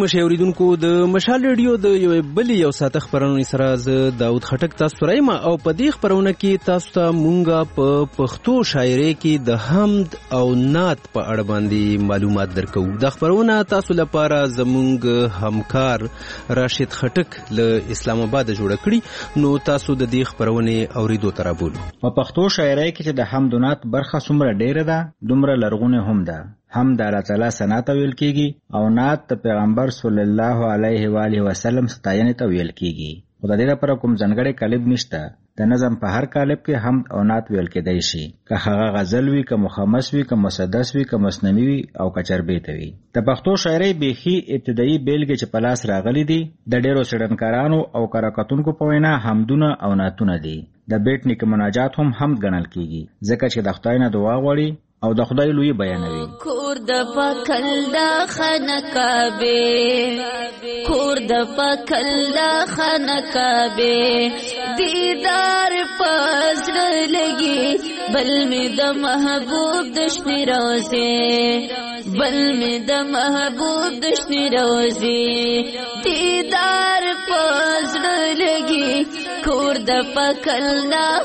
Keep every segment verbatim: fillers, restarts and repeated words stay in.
محترم مشاوریدونکو د مشال ریډیو د یو بلې یو ساعت خبرونه سره زه داود خټک تاسو سره یم او په دې خبرونه کې تاسو ته مونږه په پښتو شاعرۍ کې د حمد او نعت په اړه باندې معلومات درکو. د خبرونه تاسو لپاره زمونږ همکار راشد خټک له اسلام آباد جوړ کړي، نو تاسو د دې خبرونه اوریدو تر بولو. په پښتو شاعرۍ کې چې د حمد او نعت برخه څومره ډیره ده دومره لرغونه هم ده. حمد د الله تعالی ثنا ته ویل کیږي او نعت د پیغمبر صلی الله علیه و آله وسلم ستاینې ته ویل کیږي. خو د دې لپاره کوم ځانګړی قالب نشته. د نظم په هر قالب کې حمد او نعت ویل کېدای شي، که هغه غزل وي، که مخمس وي، که مسدس وي، که مثنوي وي او که چربیته وي. د پښتو شاعرۍ بیخي ابتدایي بیلګې چې په لاس راغلي دي د ډیرو څېړنکارانو او کراکتونکو په وینا حمدونه او نعتونه دي. د بیت نیکه مناجات هم حمد ګڼل کیږي ځکه چې د خدای نه دعا غواړي او د خدای لوی بیانوي. کور د پکل د خانقابه، کور د پکل د خانقابه، دیدار پزړه لګي بل می د محبوب دشنی روزه، بل می د محبوب دشنی روزه، دیدار پزړه لګي کور د پکل د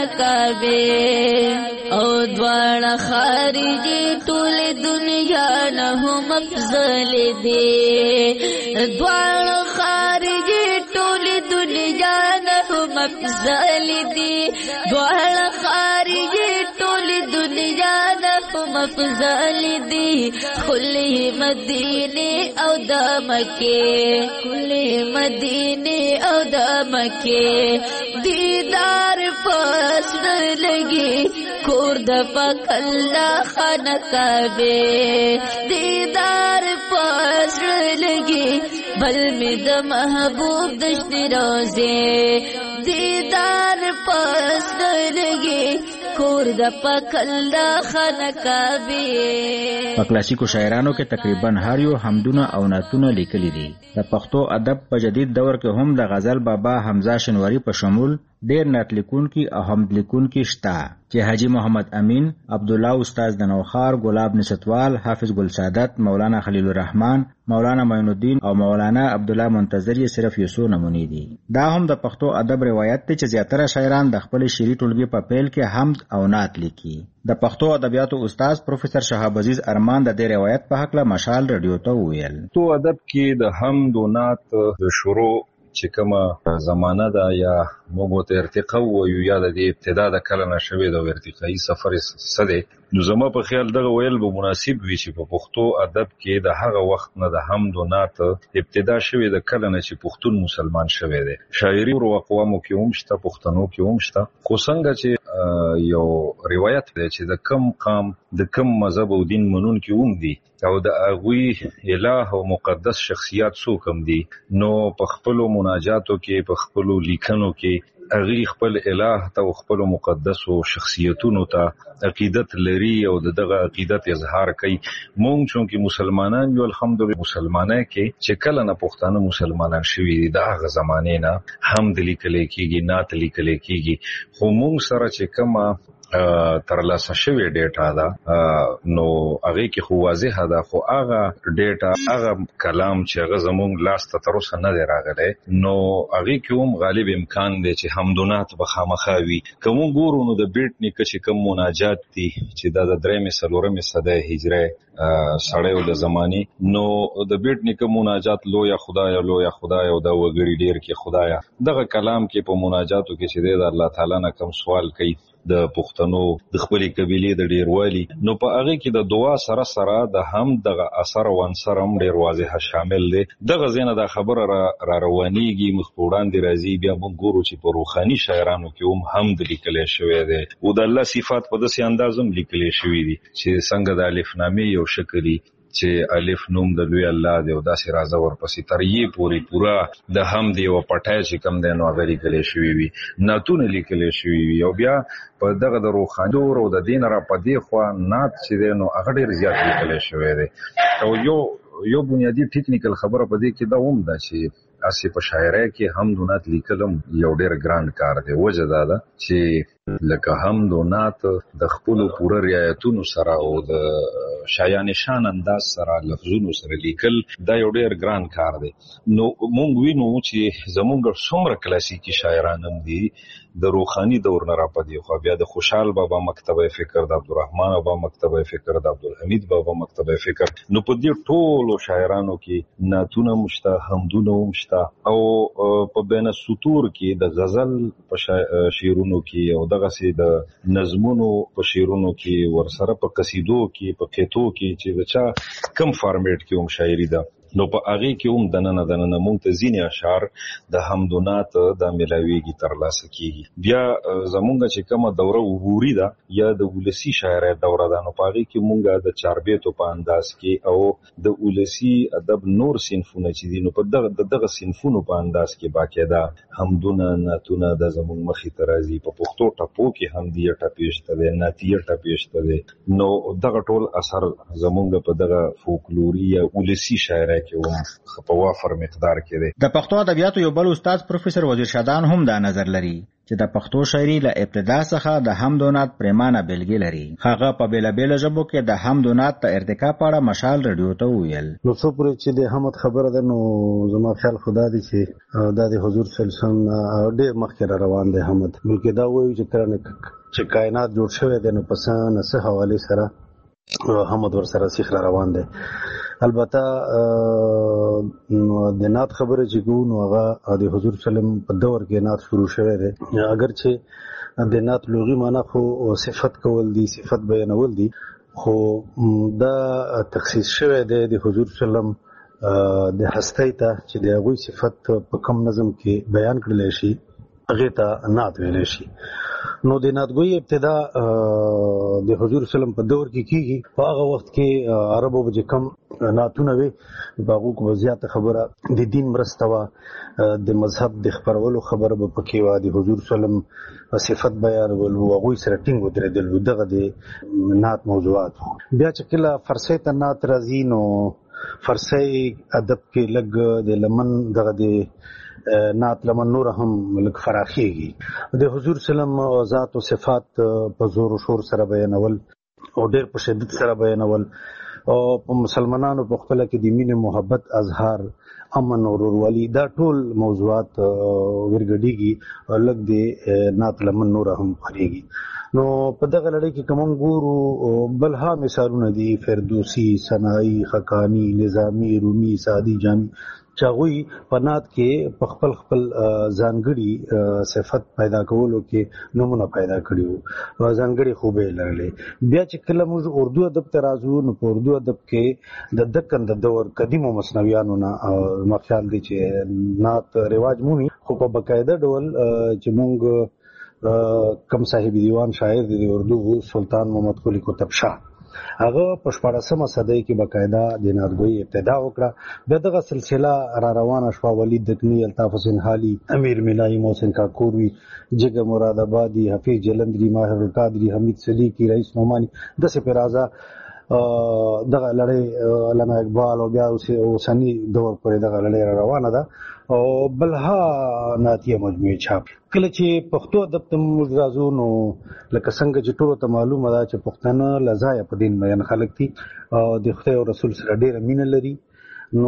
خانقابه او دواړه خارجی ټول دنیا نه هم افضل دي، دوړ خارجی ټول دنیا نه هم افضل دي، دوړ خارجی ټول دنیا نه هم افضل دي. خلی مدینه او د مکه، خلی مدینه او د مکه، دیدار پس لګي کور د پکل خانقابه، دیدار پس لګي بل می د محبوب دشت روزه، دیدار پس لګي کور د پکل خانقابه. په کلاسیکو شاعرانو کې تقریبا هر یو حمدونه او نعتونه لیکلي دي. د پښتو ادب په جدید دور کې هم د غزل بابا حمزه شنواری په شمول ډیر نعت لیکونکي او حمد لیکونکي شته چې حاجی محمد امین، عبد الله استاد د نوخار، ګلاب نصتوال، حافظ ګل سعادت، مولانا خلیل الرحمن، مولانا معین الدین او مولانا عبد الله منتظر یې صرف یو څو نمونې دي. دا هم د پښتو ادب روایت دی چې زیاتره شاعران د خپل شعري ټولګي په پیل کې حمد او نعت لیکي. د پښتو ادبیاتو استاد پروفیسور شهاب عزیز ارمان د دې روایت په حق له مشال رادیو ته ویل. تو ادب کې د حمد او نعت د شروع چې کومه زمانه ده یا موږ ته ارتقا وایو یا د ابتدا د کله نه شوې د ارتقایي سفر څه دی، نو زما په خیال دغه ویل به مناسب وي چې په پښتو ادب کې د هغه وخت نه د حمد او نعت ابتدا شوې د کله نه چې پښتون مسلمان شوی دی. شاعري ورو اقوامو کې هم شته، پښتنو کې هم شته، خو څنګه چې یو روایت دی چې د کم قام د کم مذهب او دین منونکي هم دي او د هغوی الہ او مقدس شخصیات څوک هم دي، نو په خپلو مناجاتو کې په خپلو لیکنو کې هغوی خپل الہ ته او خپلو مقدسو شخصیتونو ته عقیدت لري او د دغه عقیدت اظهار کوي. مونږ چونکې مسلمانان یو الحمدلله مسلمانۍ کې چې کله نه پښتانه مسلمانان شوي دي د هغه زمانې نه حمد لیکلی کېږي، نعت لیکلی کېږي، خو مونږ سره چې کومه ترلاسه شوی ډیټا ده نو هغه کې خو واضحه ده، خو هغه ډیټا هغه کلام چې هغه زموږ لاس ته تر اوسه نه دی راغلی، نو هغه کې هم غالب امکان دی چې حمدونات به خامخا وي. که موږ ګورو نو د بیت نیکه چې کوم مناجات دي چې دا د درېیمې څلورمې صدۍ هجرۍ سړیو د زمانې، نو د بیت نیکه مناجات لویه خدایه لویه خدایه او دا وګړي ډیر کې خدایه، دغه کلام کې په مناجاتو کې چې دی د الله تعالی نه کوم سوال کوي د پښتنو د خپلې قبیلې د ډیروالي، نو په هغه کې د دعا سره سره د حمد دغه اثر او عنصر هم ډیر واضح شامل دی. دغه ځینه دا خبره را روانېږي مخ په وړاندې راځي، بیا موږ ګورو چې په روحاني شاعرانو کې هم حمد لیکلی شوی دی او د الله صفات په داسې انداز هم لیکلی شوي دي چې څنګه د الف نامې یو شکل چې الف نوم د لوی الله دی او داسې راځه ورپسې تر یې پورې پوره د حمد یوه پټی چې کوم دی نو هغه لیکلی شوي وي، نعتونه لیکلی شوي وي، او بیا په دغه د روحاني دور او د دې نه را په دې خوا نعت چې دی نو هغه ډېر زیات لیکلی شوی دی. او یو یو بنیادي ټیکنیکل خبره په دې کې دا هم ده چې اسی په شاعرۍ کې حمد و نعت لیکلم یو ډېر ګران کار دی. وجه دا ده چې لکه حمد و نعت د خپلو پوره رعایتونو سره او د شایان شان انداز سره لفظونو سره لیکل دا یو ډېر ګران کار دی. نو مونږ وینو چې زمونږ څومره کلاسیکي شاعران هم دي د روحاني دور نه راپدې خو بیا د خوشحال بابا مکتبه فکر، د عبدالرحمن بابا مکتبه فکر، د عبدالحمید بابا مکتبه فکر. نو په دې ټولو شاعرانو کې نعتونه مشته، حمدونه مشته، او په بین السطور کې د غزل په شعرونو کې او دغسې د نظمونو په شعرونو کې ورسره په قصیدو کې په قطعو کې چې د چا کم فارمیټ کې هم شاعري ده نو په هغې کې هم دننه دننه مونږ ته ځینې اشعار د حمد و نعت دا میلاویږي ترلاسه کېږي. بیا زمونږ چې کومه دوره عبوري ده یا د ولسي شاعرۍ دوره ده نو په هغې کې مونږ د چاربیتو په انداز کې او د ولسي ادب نور صنفونه چې دي نو په دغه د دغه صنفونو په انداز کې باقاعده حمدونه نعتونه د زمونږ مخې ته راځي. په پښتو ټپو کې حمدیه ټپې شته دی، نعتیه ټپې شته دی. نو دغه ټول اثر زمونږ په دغه فولکلوري یا ولسي شاعرۍ کې په وافر مقدار کې دی. د پښتو ادبیاتو یو بل استاد پروفیسور وزیر شادان هم دا نظر لري چې د پښتو شاعري له ابتدا څخه د حمد و نعت پریمانه بیلګې لري. هغه په بیلابیلو ژبو کې د حمد و نعت د ارتقا په اړه مشال رادیو ته وویل. نو څو پورې چې د حمد خبره ده نو زما خیال خدا دی چې دا د حضور صلی الله علیه وسلم ډېر مخکې را روان دی حمد. بلکې دا وایي چې کله چې کائنات جوړ شوی دی نو په څه نه څه حوالې سره حمد ورسره سیخ را روان دی. البته د نعت خبره چې کوو نو هغه د حضور صلی الله علیه وسلم په دور کې نعت شروع شوی دی. اگر چې د نعت لغوي معنا خو صفت کول دي، صفت بیانول دي، خو دا تخصیص شوی دی د حضور صلی الله علیه وسلم د هستی ته چې د هغوی صفت په کم نظم کې بیان کړلی شي هغې ته نعت ویلی شي. نو د نعتګویي ابتدا د حضور صلی الله علیه وسلم په دور کې کېږي. په هغه وخت کې عربو به چې کم نعتونه وي په هغو کې به زیاته خبره د دین مرسته وه، د مذهب د خپرولو خبره به پکې وه، د حضور صلی الله علیه وسلم صفت بیانول وو، هغوی سره ټینګ ودرېدل وو. دغه د نعت موضوعات وو. بیا چې کله فرسۍ ته نعت راځي نو فرسۍ ادب کې لږ د لمن دغه د نعت لمن نور هم لږ فراخېږي. د حضور صلی الله علیه وسلم ذات او صفات په زور و شور سره بیانول او ډېر په شدت سره بیانول او په مسلمانانو په خپله کې د مینې محبت اظهار، امن او ورورولي، دا ټول موضوعات ورګډېږي او لږ د نعت لمن نور هم خورېږي. نو په دغه لړۍ کې که موږ ګورو بلها مثالونه دي، فردوسي، ثنایي، خقاني، نظامي، رومي، سعدي، جامي، چې هغوی په نعت کې په خپل خپل ځانګړي صفت پیدا کولو کې نومونه پیدا کړي وو، ځانګړې خوبۍ یې لرلې. بیا چې کله موږ اردو ادب ته راځو نو په اردو ادب کې د دکن د دور قدیمو مثنویانو نه زما خیال دی چې نعت رواج مومي، خو په باقاعده ډول چې موږ کم صاحب دیوان شاعر دی د اردو سلطان محمد قلی قطب شاه، هغه په شپاړسمه صدۍ کې باقاعده د نعتګویي ابتدا وکړه. بیا دغه سلسله را روانه شوه. ولید دکني، الطاف حسین حالي، امیر ملایي، محسن کاکوروي، جګه مراد آبادي، حفیظ جلندري، ماهر القادري، حمید صدیقي، رئیس نعماني، داسې پرې راځه دغه لړۍ علامه اقبال او بیا اوسني دور پورې دغه لړۍ را روانه ده او بلها نعتیه مجموعې چاپ. کله چې پښتو ادب ته موږ راځو نو لکه څنګه چې ټولو ته معلومه ده چې پښتانه له ځایه په دین مین خلک دي او د خدای او رسول سره ډېره مینه لري. نو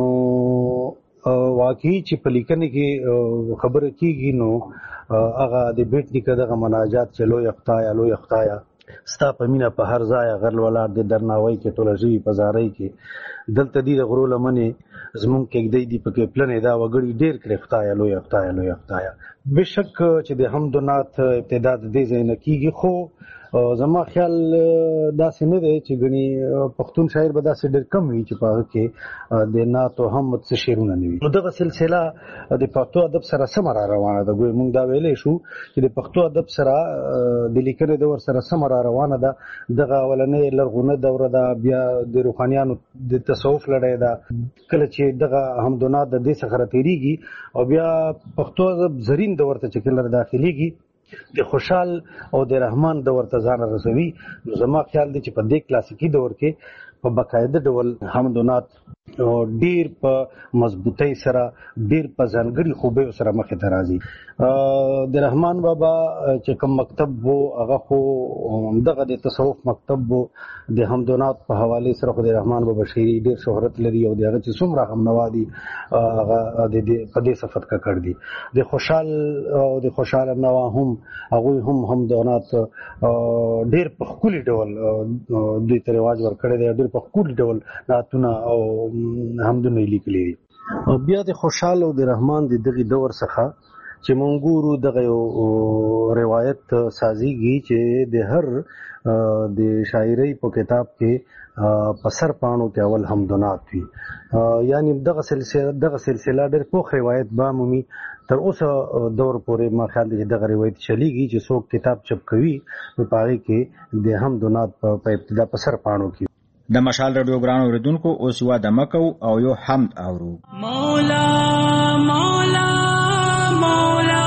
واقعي چې په لیکنې کې خبره کېږي نو هغه د بیت نیکه دغه مناجات چې لوی خدایه لوی خدایه ستا په مینه په هر ځایه غرل ولاړ د درناوی کې ټوله ژوي په زارۍ کې دلته دي د غرو لمنې زمونږ کېږدۍ دي پکې پلنې دا وګړي ډېر کړې خدایه لویه خدایه لویه خدایه. بېشک چې د حمد و نعت ابتدا د دې ځای نه کېږي، خو زما خیال داسې نه دی چې ګنې پښتون شاعر به داسې ډېر کم وي چې په هغه کې د نعت او حمد څه شعرونه نه وي. نو دغه سلسله د پښتو ادب سره سمه را روانه ده. ګویا موږ دا ویلی شو چې د پښتو ادب سره د لیکنې دور سره سمه را روانه ده. دغه اولنۍ لرغونه دوره ده، بیا د روحانیانو د تصوف لړۍ ده. کله چې دغه حمد و نعت د دې څخه راتېرېږي او بیا پښتو ادب زرین دور ته چې کله داخلېږي د خوشحال او د رحمان دور ته ځان رسوي. نو زما خیال دی چې په دې کلاسیکي دور کې په باقاعده ډول حمد و نعت ډیر په مضبوطی سره ډیر په ځانګړي خوبیو سره مخې ته راځي. د رحمان بابا چې کوم مکتب وو هغه خو دغه د تصوف مکتب وو. د حمدونات په حواله سره خو د رحمان بابا شعري ډیر شهرت لري او دغه چې څومره هم نوادي هغه د په دې صفت کا کړ دي. د خوشحال او د خوشحال نوا هم هغه هم حمدونات ډیر په خولي ډول د ترواج ور کړی دی، ډیر په خولي ډول ناتونه او حمدونه لیکلي دي. بیا د خوشحال او د رحمان د دغه دور څخه چې مونږ ګورو دغه یو روایت سازيږي چې د هر د شاعرۍ په کتاب کې په سر پاڼو کې اول حمدونات وي. یعنی دغه سلسله دغه سلسله ډېر پوخ روایت به مومي تر اوسه دور پورې. ما خیال دی چې دغه روایت چلیږي چې څوک کتاب چپ کوي نو په هغې کې د حمدونات په ابتدا په سر پاڼو کې. د مشال رادیو ګران اوریدونکو اوس یوه دمه کوو او یو حمد اورو. مولا مولا مولا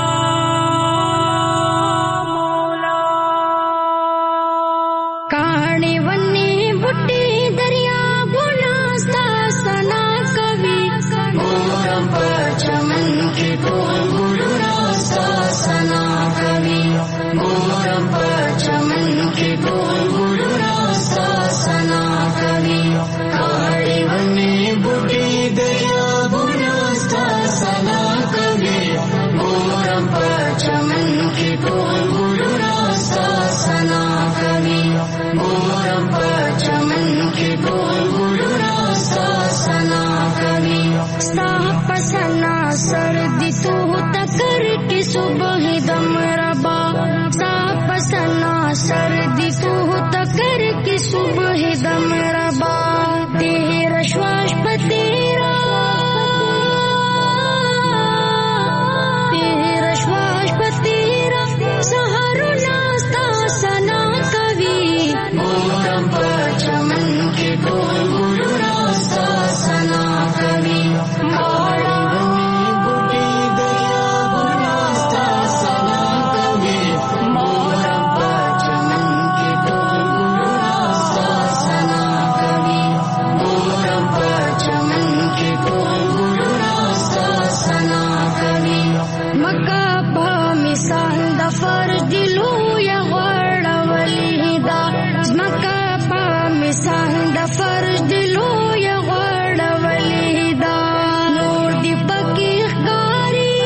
مولا کاڼې ونې بوټي دریابونه ستا ثنا کوي، مورم په چمن کې ټول ګلونه ستا ثنا کوي، مورم په چمن کې ټول ګلونه ستا ثنا کوي. کاڼې ونې بوټي دریابونه ستا ثنا کوي، مورم په چمن کې ټول ګلونه ستا ثنا کوي، مورم په چمن کې ټول ګلونه ستا ثنا کوي. ستا په ثنا سر دي تو تکر کې صبح دم ربا، ستا په ثنا سر دي تو تکر کې صبح دم ربا. تیرا شواش په تیرا تیرا شواش په تیرا سهارونه ستا ثنا کوي، مورم په چمن کې ټول ګلونه ستا ثنا کوي. ماړه بوټي دریابونه ستا ثنا کوي، مورم په چمن کې ټول ګلونه ستا ثنا کوي، مورم په چمن کې ټول ګلونه ستا ثنا کوي. مکه په مثال د فرج دی لویه غوړولې ده، مکه په مثال د فرج دی لویه غوړولې ده. نور دی پکې ښکاري،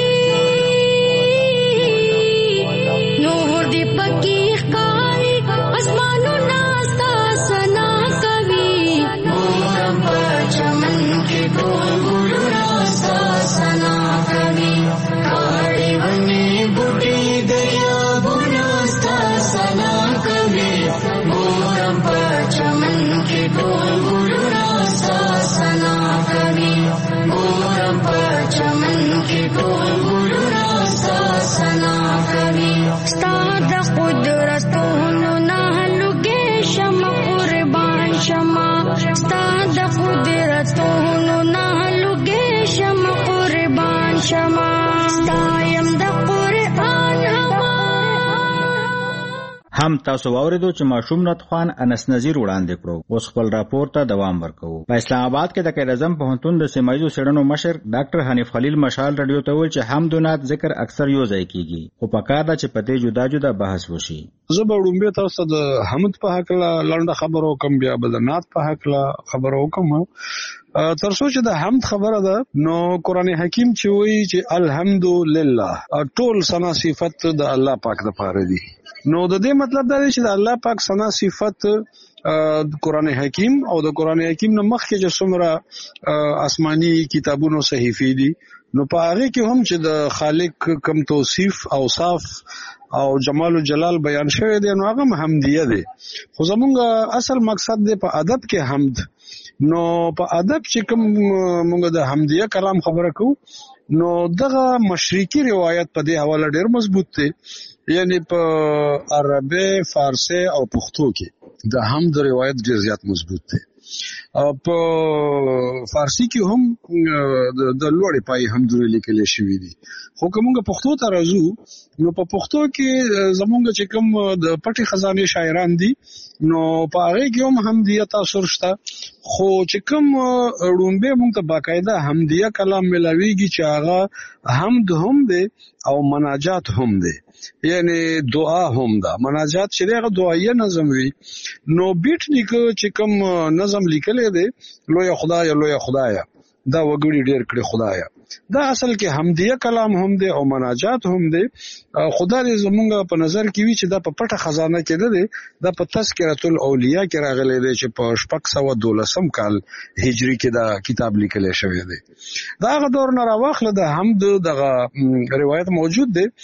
نور دی پکې ښکاري، اسمانونه ستا ثنا کوي، مورم په چمن کې ټول ګلونه ستا ثنا کوي. کاڼې ونې بوټي دریابونه ستا ثنا کوي، مورم په چمن کې ټول ګلونه ستا ثنا کوي، مورم په چمن کې ټول ګلونه ستا ثنا کوي. ستا د قدرتونو نه لوګې شمه قربان شمه، ستا د قدرتونو نه لوګې شمه قربان شمه. ستا یم د قرآن هوا. هم تاسو واوریدو چې ماشوم نطخوان انس نذیر وړاندې کړو. اوس خپل راپور ته دوام ورکوو. په اسلام آباد کې د قائد اعظم پوهنتون د سیمایي څېړنو مشر ډاکټر حنیف خلیل مشال رادیو ته وویل چې حمدونات ذکر اکثر یو ځای کیږي، خو پکار ده چې په دې جدا جدا بحث وشي. زه به وړاندې تاسو د حمد په هکله لنډه خبرو کوم، بیا به د نعت په هکله خبرو کوم. تر څو چې د حمد خبره ده نو قرآن حکیم چې وایي چې الحمدلله ټول ثنا صفت د الله پاک د پاره دي. نو د دې مطلب دا دی چې د الله پاک ثنا صفت قرآن حکیم او د قرآن حکیم نه مخکې چې څومره آسماني کتابونو صحیفې دي نو په هغه کې هم چې د خالق کم توصیف اوصاف او جمال و جلال بیان شوی دی نو هغه حمدیه دی. خو زمونږ اصل مقصد دی په ادب کې حمد. نو په ادب چې کوم موږ د حمدیه کلام خبره کوو نو دغه مشرقي روایت په دې حواله ډېر مضبوط دی، یعنی په عربي، فارسی او پښتو کې د حمد روایت ډېر زیات مضبوط دی. په فارسی کې هم د لوړې پای حمدونه لیکل شوی دي. خو کومه پښتو ته راځو نو په پښتو کې زمونږ چې کوم د پټي خزانه شاعران دي نو په هغه کې هم حمدیه تاثر شته. خو چې کوم رومبه مونږ ته باقاعده حمدیه کلام ملاویږي چې هغه حمد هم دی او مناجات هم دی، یعنی دعا هم ده. مناجات چې هغه دعایه نظم وي نو بیت نیکه چې کوم نظم لیکل دی لوی خدای لوی خدای دا وګړي ډیر کړي خدایا، دا اصل کې حمدیه کلام هم دی او مناجات هم دی. خدای دې زمونږ په نظر کې وی چې دا په پټه خزانه کې دی، دا په تذکرۃ الاولیاء کې راغلی دی چې په شپږ سوه دولسم کال هجری کې دا کتاب لیکل شوی دی. دا هغه دور نه راوخله د حمد دغه روایت موجود دی.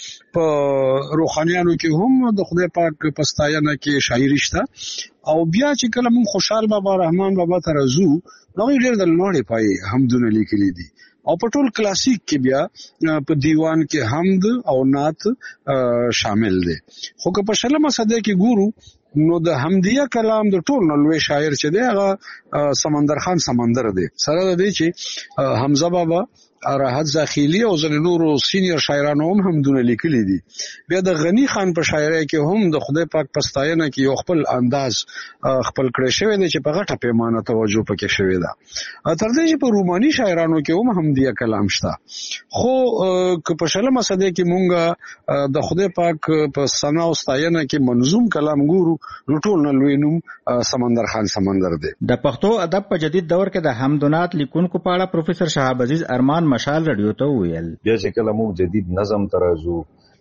په روحانیانو کې هم د خدای پاک پستاینه کې شاعری شته. او بیا چې کله مون خوشحال بابا رحمان بابا ته راځو نو ډېر د لوړې پای حمدونه لیکلي دي. او په ټول کلاسیک کې بیا په دیوان کې حمد او نعت شامل دي. خو که په شلمه صده کې ګورو نو د حمدیه کلام د ټول نلوي شاعر چې دی هغه سمندر خان سمندر دی. سره د دې چې حمزه بابا راحت زاخیلی او ځینې نورو سینیر شاعرانو هم حمدونه لیکلي دي. بیا د غنی خان په شاعرۍ کې هم د خدای پاک پستاینه کې یو خپل انداز خپل کړی شوی دی چې په غټه پیمانه توجه پکې شوی ده. تر دې چې په روماني شاعرانو کې هم حمدیه کلام شته. خو که په شلمه صده کې مونږ د خدای پاک په ثنا او ستاینه کې منظوم کلام ګورو نو ټول نه لوی نوم سمندر خان سمندر دی. د پښتو ادب په جدید دور کې د حمدونات لیکونکو په اړه پروفیسور شهاب عزیز ارمان مشال رادیو ته ویل. بیا چې کله موږ جدید نظم ته راځو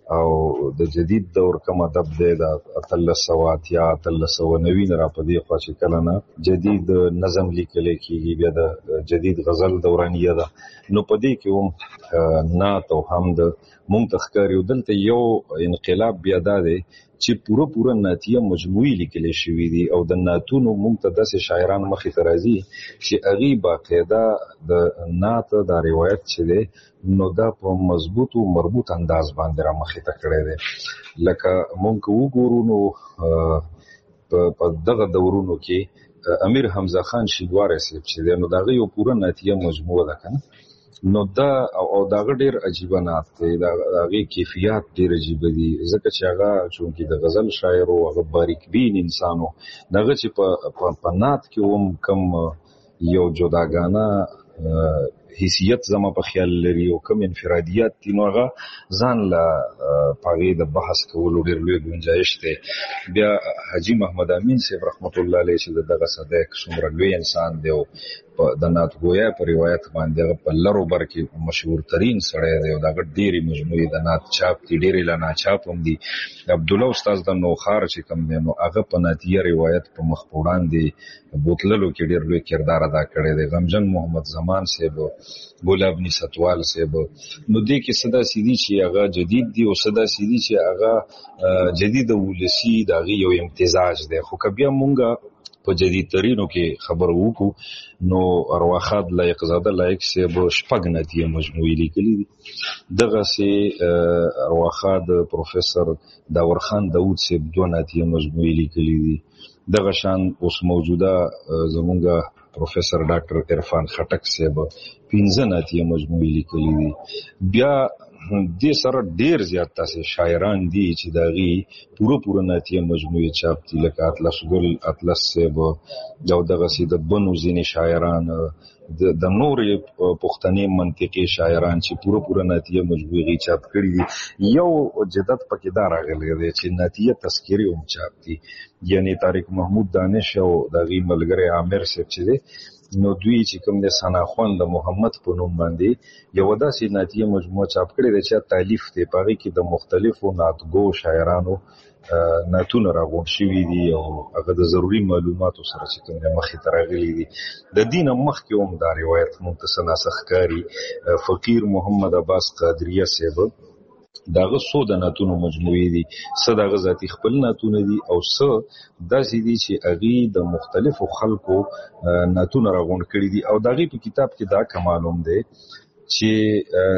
او د جدید دور کوم ادب دی د اتلس سوه اتیا اتلس سوه نوي نه را په دې خوا چې کله نه جدید نظم لیکل کېږي، بیا د جدید غزل دورانیه ده نو په دې کې هم نعت او حمد مونږ ته ښکاري. دلته یو انقلاب بیا دا دی چې پوره پوره نعتیه مجموعي لیکل شوي دي او د نعتونو مونږ ته داسې شاعران مخې ته راځي چې هغوی باقاعده د نعت دا روایت چې دی نو دا په مضبوط او مربوط انداز باندې را مخې ته کړی دی. لکه مونږ که وګورو نو په دغه دورونو کې امیر حمزه خان شیدواری صاحب چې دی نو د هغه یو پوره نعتیه مجموعه ده که نه نو دا او داغه ډیر عجیبه نعت دی، د هغې کیفیات ډیر عجیبه دي ځکه چې هغه چونکې د غزل شاعر او هغه باریک بین انسان و دغه چې په نعت کې هم کم یو جداګانه حیثیت زما په خیال لري او کم انفرادیات دي نو هغه ځان له په هغې د بحث کولو ډېر لوی ګنجایش دی. بیا حاجي محمد امین صاحب رحمت الله علیه چې د دغه صدیق څومره لوی انسان دی او د نعت ګویا په روایت باندې هغه په لرو بر کې مشهور ترین سړی دی او د هغه ډېرې مجموعې د نعت چاپ دي، ډېرې لا ناچاپ هم دي. عبدالله استاذ د نوخار چې کوم دی نو هغه په نعتیه روایت په مخ په وړاندې بوتللو کې ډېر لوی کردار ادا کړی دی. غمجن محمد زمان صاحب، ګلاب نصتوال صاحب، نو دې کې څه داسې دي چې هغه جدید دي او څه داسې دي چې هغه جدید ولسي د هغې یو امتزاج دی. خو که بیا مونږ په جدید ترینو کې خبر وکړو نو ارواخاد لایق زاده لایق صاحب شپږ نعتیه مجموعي لیکلي دي. دغسې ارواخاد پروفیسور داورخان داود صاحب دوه نعتیه مجموعي لیکلي دي. دغه شان اوس موجوده زمونږ پروفیسور ډاکټر عرفان خټک صاحب پنځه نعتیه مجموعي لیکلي دي. بیا دې سره ډیر زیات تاسې شاعران دي چې د هغې پوره پوره نعتیه مجموعې چاپ دي لکه اطلس ګل اطلس صاحب او دغسې د بنو ځینې شاعران د نورې پښتنې منطقې شاعران چې پوره پوره نعتیه مجموعې چاپ کړي دي. یو جدت پکې دا راغلی دی چې نعتیه تذکرې هم چاپ دي، یعنی طارق محمود دانش او د هغې ملګری عامر صاحب چې دی نو دوی چې کوم دی ثناخوان د محمد په نوم باندې یو داسې نعتیه مجموعه چاپ کړې دی چې تالیف دی، په هغې کې د مختلفو نعتګو شاعرانو نعتونه راغونډ شوي دي او هغه د ضروري معلوماتو سره چې کوم دی مخې ته راغلي دي. د دې نه مخکې هم دا روایت مونږ ته څه ناسه ښکاري. فقیر محمد عباس قادریه صاحب د هغه څو د نعتونو مجموعې دي، څه د هغه ذاتي خپل نعتونه دي او څه داسې دي چې هغې د مختلفو خلکو نعتونه راغونډ کړي دي. او د هغې په کتاب کې دا کمال هم دی چې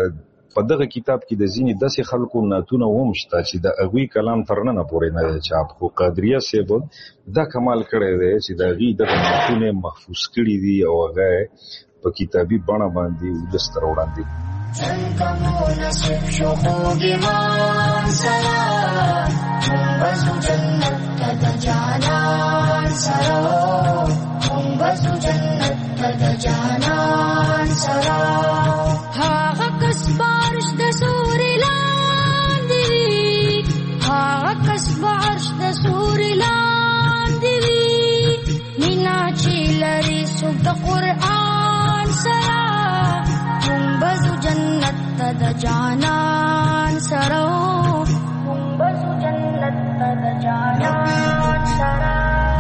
په دغه کتاب کې د ځینې داسې خلکو نعتونه هم شته چې د هغوی کلام تر ننه پورې نه دی چاپ، خو قادریه صاحب دا کمال کړی دی چې د هغوی دغه نعتونه محفوظ کړي دي او هغه په کتابي بڼه باندې ولس ته راوړاندې کړي. چنکمو نصیب شو خوږ ایمان سره، مونږ به ځو جنت ته د جانان سره، مونږ به ځو جنت ته د جانان سره. هغه کس بارش د سوري لاندې وي، هغه کس بارش د سوري لاندې وي، مینا چې لري څوک د قرآن سره، مونږ به ځو جنت ته د جانان سره، مونږ به ځو جنت ته د جانان سره.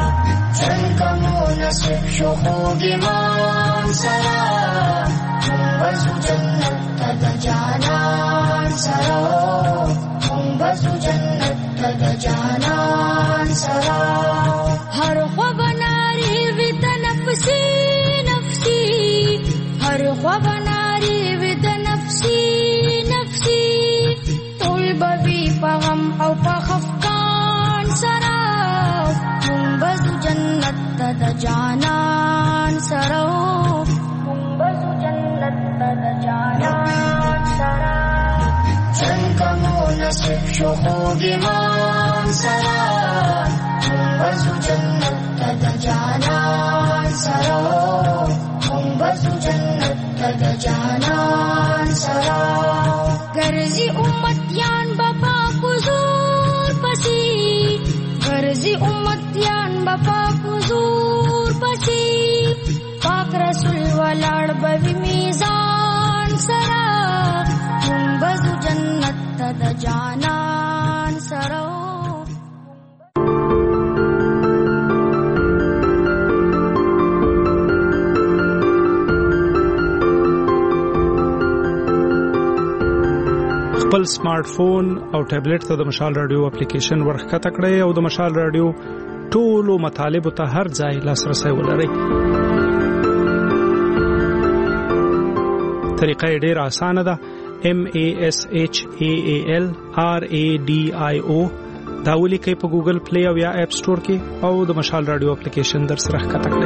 چنکمو نصیب شو خوږ ایمان سره، مونږ به ځو جنت ته د جانان سره، مونږ به ځو جنت ته د جانان سره. هر خوا به نارې وي د نفسي نفسي، هر خوا به نارې وي د نفسي نفسي، ټول به وي په غم او په خفقان سره، مونږ به ځو جنت ته د جانان سره، مونږ به ځو جنت ته د جانان سره. چنکمو نصیب شو خوږ ایمان سره، مونږ به ځو جنت ته د جانان سره، مونږ به ځو جنت ته د جانان سره. ګرځي امتیان به پاک حضور پسې، ګرځي امتیان به پاک حضور پسې، پاک رسول ولاړ به وي میزان سره، مونږ به ځو جنت ته د جانان سره. خپل سمارټ فون او ټابلیټ ته د مشال رادیو اپلیکیشن ورخکته کړئ او د مشال رادیو ټولو مطالبه ته هر ځای لاسرسي ولرئ. طریقه ډیره اسانه ده. M A S H A A L R A D I O دا ولیکئ په ګوګل پلی او یا اپ سٹور کې او د مشال رادیو اپلیکیشن در سره ښکته کړئ.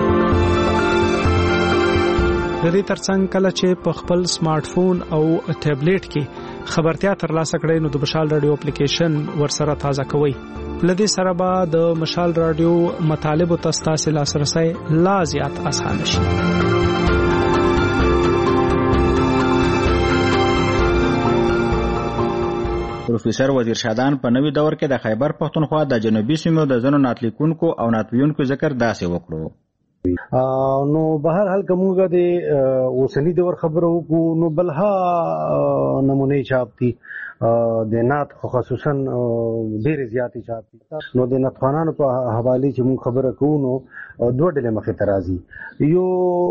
د دې ترڅنګ کله چې په خپل سمارټ فون او ټابلیټ کې خبرتیا ترلاسه کړئ نو د مشال رادیو اپلیکیشن ورسره تازه کوئ. لدې سره به د مشال رادیو مطالبه تاسو لاسرسي لا زیات آسان شي. پروفیسور وزیر شادان په نوي دور کې د خیبر پښتونخوا د جنوبي سیمو د ځینو ناتلیکونکو او ناتویونکو ذکر داسې وکړو. نو بهر حال کومګه د اوسنی دور خبرو کو نو بلها نمونه چاپ دي د نات خصوصا ډېر زیاتې چاپ دي. نو د ناتوانانو په حواله چې مون خبره کوو نو دوه ډلې مخې ته راځي. یو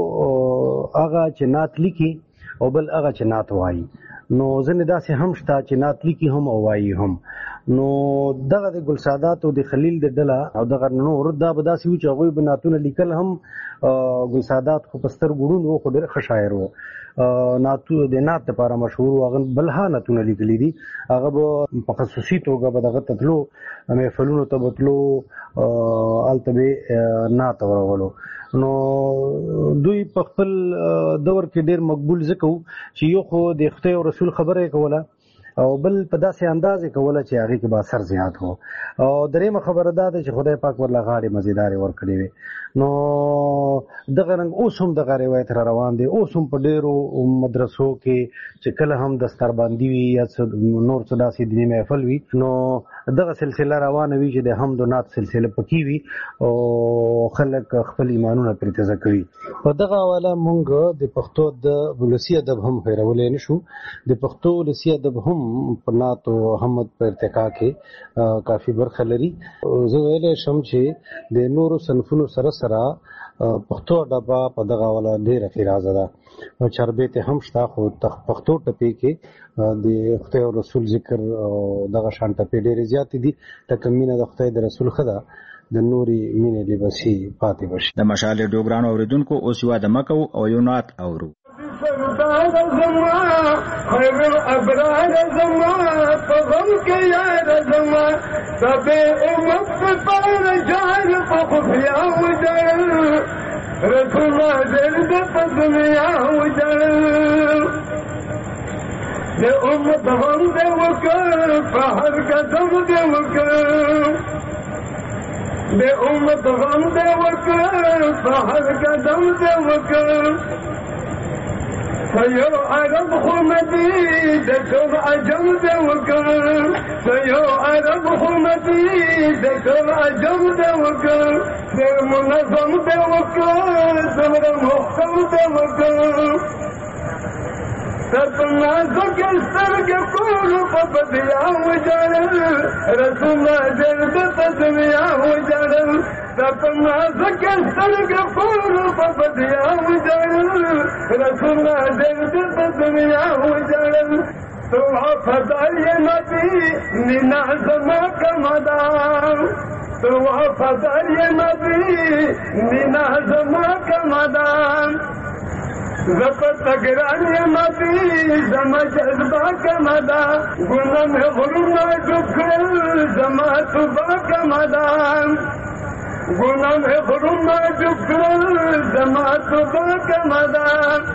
هغه چې نات لیکي او بل هغه چې نات وایي. نو ځنې داسې هم شته چې نات لیکي هم او وایي هم. نو دغه د ګلسادات او د خلیل د ډله او دغه نور دا به داسې وي چې هغوی به ناتونه لیکل هم. ګلسادات خو په سترګو ړوند و خو ډېر ښه شاعر و. ناتو د نات لپاره مشهور و. هغه بلها ناتونه لیکلي دي. هغه به په خصوصي توګه به دغه ته تلو محفلونو ته به تلو هلته به نات اورولو. نو دوی په خپل دور کې ډېر مقبول ځکه و چې یو خو د خدای او رسول خبره یې کوله او بل په داسې اندازې کوله چې هغې کې به اثر زیات و. او درېیمه خبره دا ده چې خدای پاک ورله غاړې مزیدارې ورکړې وې. نو دغه رنګ اوس هم دغه روایت را روان دی. اوس هم په ډېرو مدرسو کې چې کله هم دستربندي وي یا نور څه داسې دیني محفل وي نو دغه سلسله روانه وي چې د حمد و نعت سلسله پکې وي او خلک خپل ایمانونه پرې تازه کوي. په دغه حواله مونږ د پښتو د ولسي ادب هم هیرولی نه شو. د پښتو ولسي ادب هم په نعت او حمد په ارتقا کې کافي برخه لري. زه ویلی شم چې د نورو صنفونو سره سره پښتو ادب په دغه حواله ډېره ښېرازه ده. چاربیتې هم شته خو پښتو ټپې کې د خدای او رسول ذکر او دغه شان ټپې ډېرې زیاتې دي. لکه مینه د خدای د رسول ښه ده د نوري مینې لباسي پاتې بشي. د مشال ریډیو ګرانو اوریدونکو اوس یو د مکو او یو نعت اورو. خیر الابرار زما په غم کې یار زما سبه امت پر جان په خفیا وجل رسول دل په دنیا وجل د امت غم دې وکړ په هر قدم دې وکړ د امت غم دې وکړ په هر قدم دې وکړ سيو عرب خمدي دكم عجم دوكر سيو عرب خمدي دكم عجم دوكر سير منظم دوكر سمر محكم دوكر سپنا زکر سرگ کولو پپدیا وجارل رسولہ درد پدنیا وجارل سپنا زکر سرگ کولو پپدیا وجارل رسولہ درد پدنیا وجارل تو وفادار یہ نبی نینا زما کا مدام تو وفادار یہ نبی نینا زما کا مدام زپت تگرانی مبی زما جذبہ کا مدا گناہ میں غرنا ڈکل زما توبہ کا مدا گناہ میں غرنا ڈکل زما توبہ کا مدا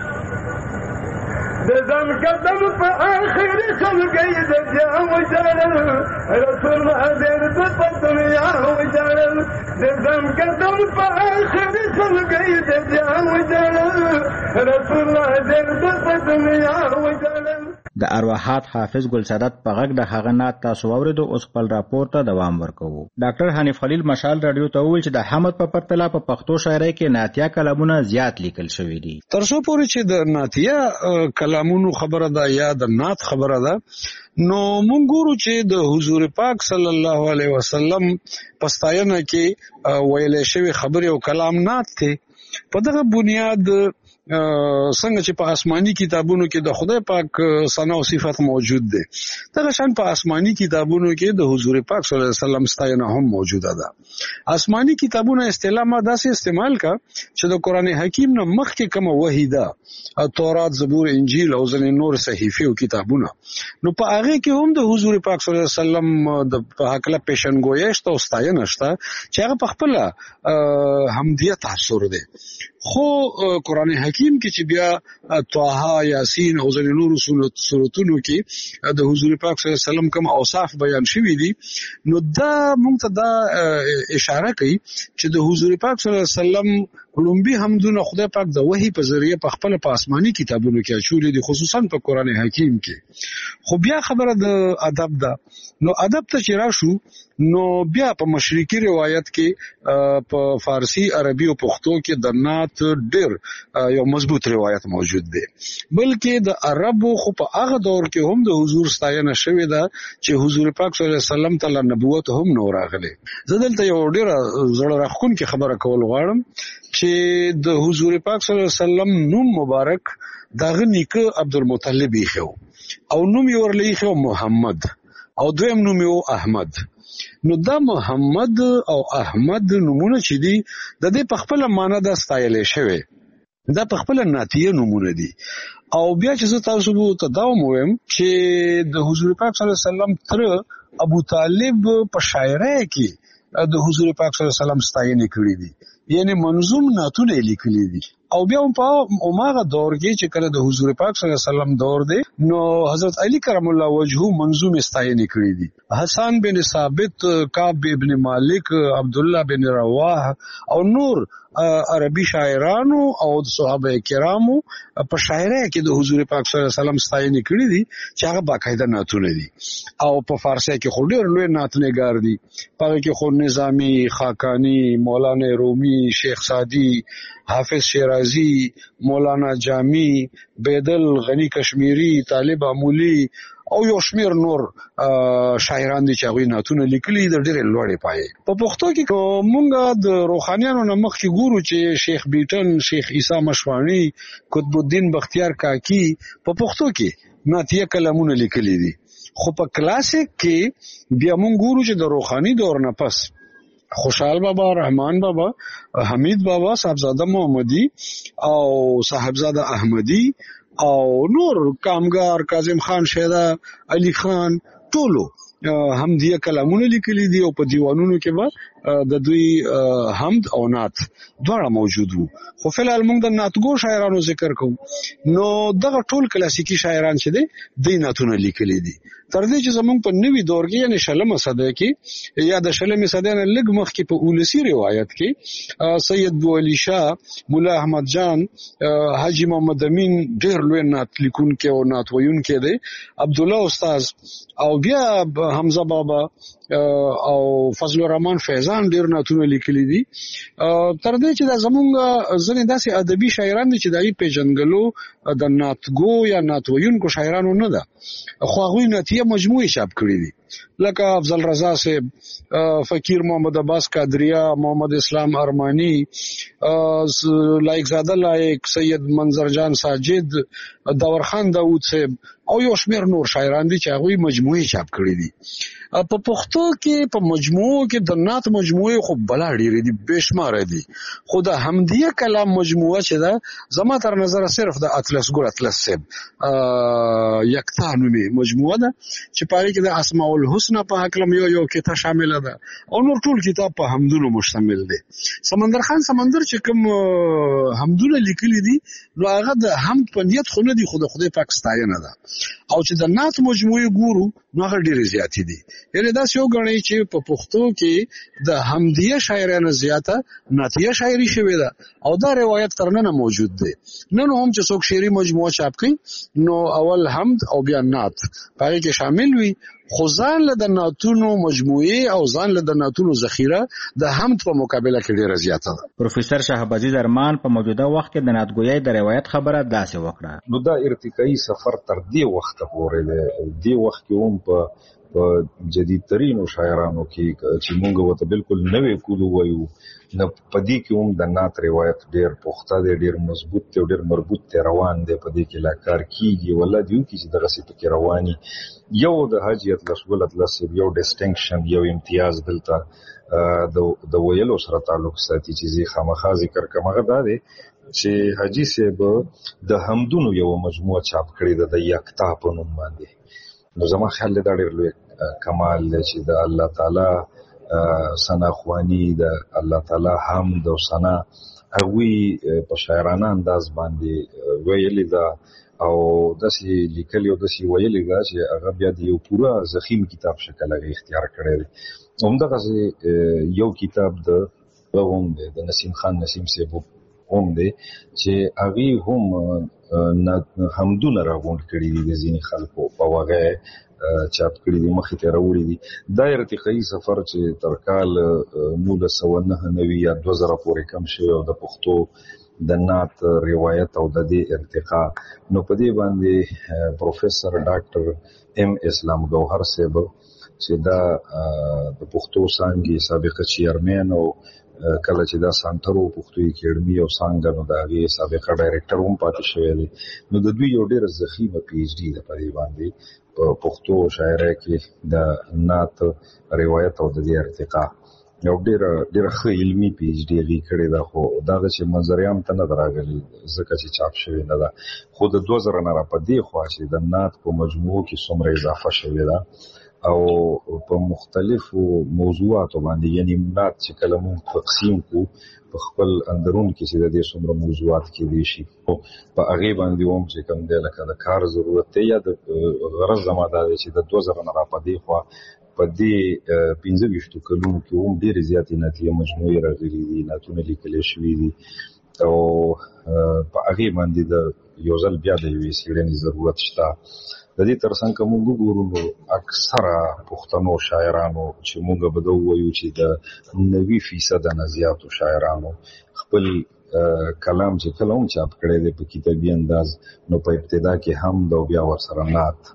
دم قدم پہ آخر چل گئی دجا وجارل رسول حضر پہ دنیا وجارل دم قدم پہ آخر چل گئی دجا وجارل رسول حضر پہ دنیا وجارل د ارواحات حافظ ګل سعادت په غږ د هغه نات تاسو واوریدو. اوس خپل راپور ته دوام ورکوو. ډاکټر حنیف خلیل مشال رادیو ته وویل چې د حمد په پرتله په پښتو شاعرۍ کې ناتیه کلامونه زیات لیکل شوي دي. تر څو پورې چې د ناتیه کلامونو خبره ده یا د نات خبره ده نو مونږ ګورو چې د حضور پاک صلی الله علیه وسلم پستاینه کې ویلې شوی خبره او کلام نات ته په دغه بنیاد څنګه چې په آسماني کتابونو کې د خدای پاک ثنا او صفات موجود دي دغه شان په آسماني کتابونو کې د حضور پاک صلی الله علیه وسلم ستاینه هم موجوده ده. آسماني کتابونه اصطلاح ما داسې استعمال کا چې د قران حکیم نه مخکې کوم وحی ده تورات زبور انجیل او ځینې نور صحیفه او کتابونه نو په هغه کې هم د حضور پاک صلی الله علیه وسلم د حقله پیشنګویی شته او ستاینه شته چې هغه په خپل حمدیه تاثر ده. خو قران حکیم کې چې بیا طه یاسین او ځینې نور سورتونو کې د حضور پاک صلی الله علیه وسلم کوم اوصاف بیان شوي دي نو دا موږ ته دا اشاره کوي چې د حضور پاک صلی الله علیه وسلم لومبي حمدونه خدای پاک د وحي په ذریعہ په خپل په آسماني کتابونو کې اچولې دي خصوصا په قران حکیم کې. خو بیا خبره د ادب ده نو ادب ته چې راشو نو بیا په مشرقي روایت کې په فارسی عربي او پښتو کې د نات ډېر یو مضبوط روایت موجود دی بلکې د عربو خو په هغه دور کې هم د حضور ستاینه شوې ده چې حضور پاک صلی الله علیه وسلم تعالی نبوت هم نو راغله. زه دلته یو ډېر زړه راخونکې خبره کول غواړم چې د حضور پاک صلی الله علیه وسلم نوم مبارک داغه نیکه عبدالمطلب یې خو او نوم یې ورلې خو محمد او دویم نوم یې احمد. نو دا محمد او احمد نومونه چې دي د دې په خپل معنی دا ستایل شوی دا په خپل ناتیه نومونه دي. او بیا چې تاسو ته دا وایم چې د حضور پاک صلی الله علیه وسلم تر ابو طالب په شاعرۍ کې د حضور پاک صلی الله علیه وسلم ستاینه کړې دي یعنی منظوم ناتونه لیکلي دي. او بیا په اوماغه دور کې چې کله د حضور پاک صلی الله علیه وسلم دور دی نو حضرت علی کرم الله وجهه منظوم استاینه کړی دي. حسن بن ثابت کعب ابن مالک عبد الله بن رواح او نور عربي شاعرانو او صحابه کرامو په شاعرۍ کې د حضور پاک صلی الله علیه وسلم ستاینه کړی دي چې هغه باقاعده ناتونه دي. او په فارسی کې خو ډېر لوی ناتنګار دي په کې خو نظامی خاقانی مولانا رومي شیخ سعدی حافظ شیرازی مولانا جامی بیدل غنی کشمیری طالب امولی او یو شمیر نور شاعران دي چې هغه ناتونه لیکلي د ډېر لوړې پای. په پښتو کې مونږه د روحانيانو نه مخکې ګورو چې شیخ بیټن شیخ عیسی مشوانی قطب الدین بختیار کاکی په پښتو کې ناتیه کلامونه لیکلي دي. خو په کلاسیک کې بیا مونږ ګورو چې د روحاني دور نه پس خوشحال بابا رحمان بابا حمید بابا صاحبزاده محمدی او صاحبزاده احمدی او نور کامګار کاظم خان شیدا علي خان ټولو حمدیه کلامونه لیکلي دي او په دیوانونو کې به د دوی حمد او نعت دواړه موجود وو. خو فلحال موږ د نعتګو شاعرانو ذکر کوو. نو دغه ټول کلاسیکی شاعران چې دي د نعتونه لیکلي دي تر دې چې زموږ په نوي دور کې یعنی شلمه صده کې یا د شلمه صده نه لږ مخکې په اولسی روایت کې سید بو علي شاه، مولا احمد جان، حاجی محمد امین ډېر لوی نعت لیکونکي او نعت ویونکي دي، عبد الله استاد او بیا حمزه بابا او فضل الرحمن فیضان ډیر نعتونه لیکلي دي. تر دې چې دا زمونږ ځینې داسې ادبي شاعران دي چې دغه پیژنګلو د نعتګو یا نعت ویونکو شاعرانو نه ده، خو هغوی نعتیه مجموعې چاپ کړي دي لکه افضل رضا صاحب، فقیر محمد عباس قادریا، محمد اسلام ارمانی، لایق زاده لایق، سید منظر جان ساجد، داور خان داود صاحب او یو شمیر نور شاعران دي چې هغوی مجموعې چاپ کړي دي. په پښتو کې په مجموعو کې د نعت مجموعې خو بلا ډېرې دي، بېشماره دي، خو د حمدیه کلام مجموعه چې ده زما تر نظره صرف د اطلس ګل اطلس صاحب یکتا نومې مجموعه ده چې په هغې کې د اسماء الحسنه په هکله یو یو کیته شامله ده او نور ټول کتاب په حمدونو مشتمل دی. سمندر خان سمندر چې کوم حمدونه لیکلي دي نو هغه د حمد په نیت خو نه دي، خو د خدای پاک ستاینه ده. او چې د نعت مجموعې ګورو نو هغه ډېرې زیاتې دي. یعنې داسې وګڼئ چې په پښتو کې د حمدیه شاعرانو زیاته نعتیه شاعري شوې ده او دا روایت تر ننه موجود دی. نن هم چې څوک شعري مجموعه چاپ کوي نو اول حمد او بیا نعت په هغې کې شامل وي، خو ځان له د نعتونو مجموعې او ځان له د نعتونو ذخیره د حمد په مقابله کې ډېره زیاته ده. پروفیسر شهاب عزیز ارمان په موجوده وخت کې د نعتګویۍ د روایت خبره داسې وکړه. نو دا ارتقایي سفر تر دې وخته پورې دی. دې وخت کې هم په په جدید ترینو شاعرانو کې چې مونږ ورته بالکل نوې کولو وایو، نه په دې کې هم د نعت روایت ډېر پخته دی، ډېر مضبوط دی، ډېر مربوط دی، روان دی، په دې کې لا کار کېږي. والله دې وکړي چې دغسې پکې رواني. یو د حاجي اطلس ګل اطلس یو ډسټنکشن، یو امتیاز دلته د ویلو سره تعلق ساتي چې زه خامخا ذکر کوم، هغه دا دی چې حاجي صاحب د حمدونو یو مجموعه چاپ کړې ده د یکتا په نوم باندې. نو زما خیال دی دا ډېر لوی کمال دی چې د الله تعالی ثنا خواني، د الله تعالی حمد او ثنا هغوی په شاعرانه انداز باندې ویلې ده او داسې لیکلي او داسې ویلې ده چې هغه بیا د یو پوره ضخیم کتاب شکل هغه اختیار کړی دی. همدغسې یو کتاب د هغه هم دی د نسیم خان نسیم صاحب هم دی چې هغې هم حمدونه راغونډ کړي دي د ځینې خلکو او هغه چاپ کړي دي، مخې ته راوړي دي. دا ارتقایي سفر چې تر کال نولس سوه نهه نوي یا دوه زره پورې کم شوی او د پښتو د نعت روایت او د دې ارتقا، نو په دې باندې پروفیسر ډاکټر ایم اسلام ګوهر صاحب چې دا د پښتو څانګې سابقه چیرمین او کله چې دا سانټرو پښتو اکیډمي او څانګه نو د هغې سابقه ډایرکټر هم پاتې شوی دی. نو د دوی یو ډېره ضخیمه پي ایچ ډي ده په دې باندې په پښتو شاعرۍ کې د نعت روایت او د دې ارتقا. یو ډېره ډېره ښه علمي پي ایچ ډي هغې کړې ده، خو دا ده چې منظریام ته نه ده راغلې ځکه چې چاپ شوې نه ده. خو د دوه زره نه را په دې خوا چې د نعت په مجموعو کې څومره اضافه شوې ده او په مختلفو موضوعاتو باندې، یعنی نعت چې کله موږ تقسیم کو په خپل اندرون کې چې د دې څومره موضوعات کېدی شي په هغې باندې هم چې کوم دی لکه د کار ضرورت دی یا د غرض زما دا دی چې د دوه زره نه را په دې خوا په دې پنځه ویشتو کلونو کې هم ډېرې زیاتې نعتیه مجموعې راغلي دي، نعتونه لیکلی شوي دي او په هغې باندې د یو ځل بیا د یوې څېړنې ضرورت شته. د دې تر څنګ که موږ وګورو نو اکثره پښتنو شاعرانو چې موږ به دا ووایو چې د نوي فیصده نه زیاتو شاعرانو خپل کلام چې کله هم چاپ کړی دی په کتابي انداز، نو په ابتدا کې حمد او بیا ورسره نعت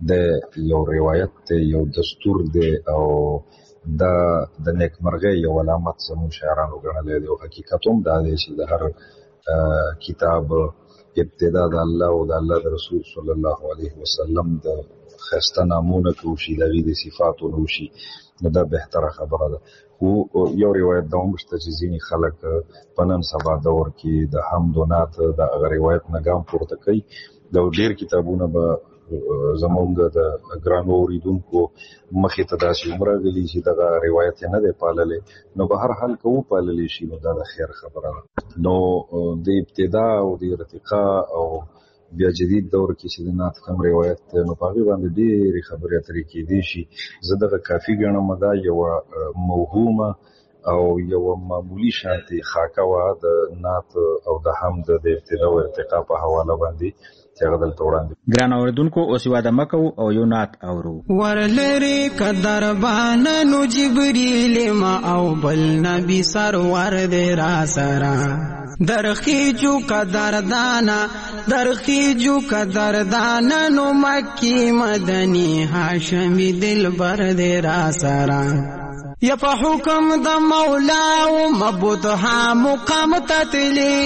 د یو روایت دی، یو دستور دی او دا د نیکمرغۍ یو علامت زموږ شاعرانو ګڼلی دی. او حقیقت هم دا دی چې د هر کتاب ابتدا د الله او د الله د رسول صلی الله علیه وسلم د ښایسته نامونه که وشي، د هغې د صفاتو نه وشي، نو دا بهتره خبره ده. خو یو روایت دا هم شته چې ځینې خلک په نن سبا دور کې د حمد و نعت د هغه روایت نه ګام پورته کوي دا ډېر کتابونه به زمونږ د ګرانو اوریدونکو مخې ته داسې عمره غلي چې دغه روایت نه دی پاللی، نو به هر حال که وپاللی شي نو دا د خیر خبره ده. نو د ابتدا او د ارتقا او بیا جدید دور کې چې د نعت کم روایت دی، نو په هغې باندې ډېرې خبرې اترې کېدی شي. زه دغه کافي ګڼم دا یوه موهومه او یوه معمولي شانتې خاکه وه د نعت او د حمد د ابتدا او ارتقا په حواله باندې چې هغه دلته وړاندې. ګران اوریدونکو اوس یې واده مه کوو او یو نعت اورو. ورلرې که دربانه نو جبریل ما او بل نبي سرور دې را سره درخیجو قدردانا درخیجو قدردانا نو مکی مدنی هاشمی دلبر دې را سره یا په حکم د مولا او مبوت ها مقام تتلی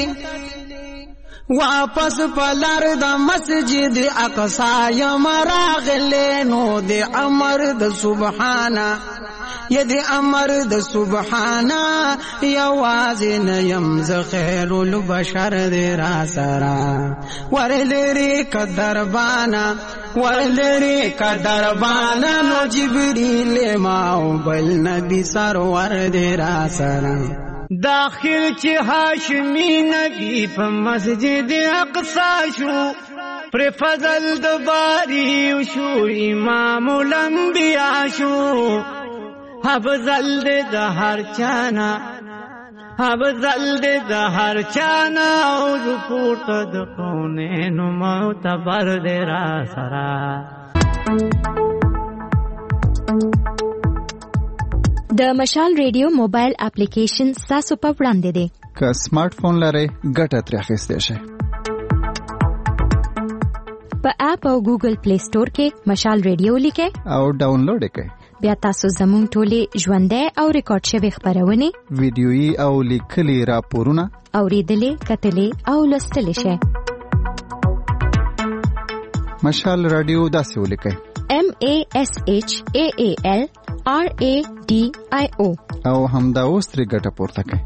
واپس پلار د مسجد اقصا یم راغلی نو د امر د سبحانا یا د امر د سبحانا یوازې نه یم زه خیر البشر د را سره ورلرې که دربانا ورلرې که دربانا نو جبریل ما او بل نبي سرور د را سره داخل چې هاشمی نبی په مسجد اقصا شو پر فضل د باری شو امام الانبیاء شو افضل د هر چانا افضل د هر چانا او پورته د کونین معتبر د را سره. د مشال ریډیو موبایل اپلیکیشن تاسو په وړاندې دی. که سمارټ فون لرئ ګټه ترې اخیستی شئ. په اپ او ګوګل پلی سٹور کې مشال ریډیو لیکئ او ډاونلوډ یې کړئ. بیا تاسو زموږ ټولې ژوندۍ او ریکارډ شوې خپرونې ویډیويي او لیکلي راپورونه اورېدلې کتلې او لوستلی شئ. مشال رادیو داسې ولیکئ M A S H A A L R A D I O او همدا اوس ترې ګټه پورته کړئ.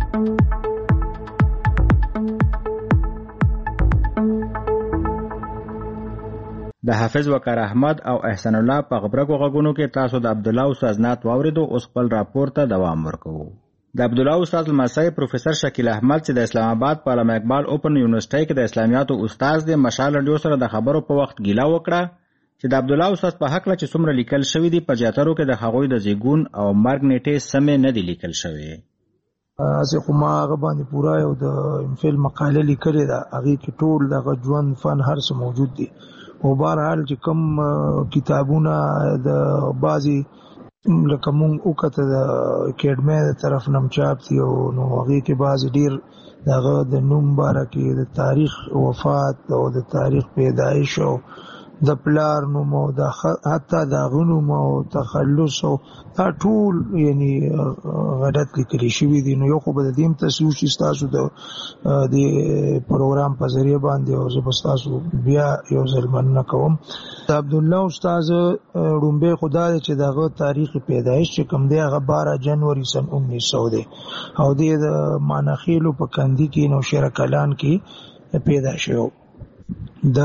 د حافظ وقار احمد او احسان الله په غبرګو غږونو کې تاسو د عبد الله استاد نعت واوریدو. اوس خپل راپور ته دوام ورکوو. د عبد الله استاد لمسی پروفیسور شکیل احمد چې د اسلام آباد په علامه اقبال اوپن یونیورسيټي کې د اسلامیاتو استاد دی، مشال رادیو سره د خبرو په وخت ګیله وکړه چې د عبد الله استاد په حق له چې څومره لیکل شوی دی په جاترو کې د هغوی د زیګون او مرګ نیټه سمې نه دی لیکل شوی. اسه خو ما هغه باندې پورا یو د فل مقاله لیکلې ده، هغه کې ټول د ژوند فن هر څه موجود دي. او بهرحال چې کوم کتابونه د بازي لکه مونږ وکړه د اکیډمي د طرف نم چاپ دي او نو هغه کې بازي ډیر دغه د نوم باره کې د تاریخ وفات او د تاریخ پیدایش او د پلار نوم او د حتی د غنوم او تخلص او دا ټول یعنی غلط لیکل شوی دي. نو یو خو به د دې تاسو چې تاسو د د پروګرام په ذریعہ باندې او زه تاسو بیا یو ځل مننه کوم. د عبد الله استاد رومبه خدا چې دغه تاریخ پیدایش چې کوم دی هغه بارہ جنوري سن انیس سو دی او د مانخیلو په کندی کې نو شهر کلان کې پیدا شو. د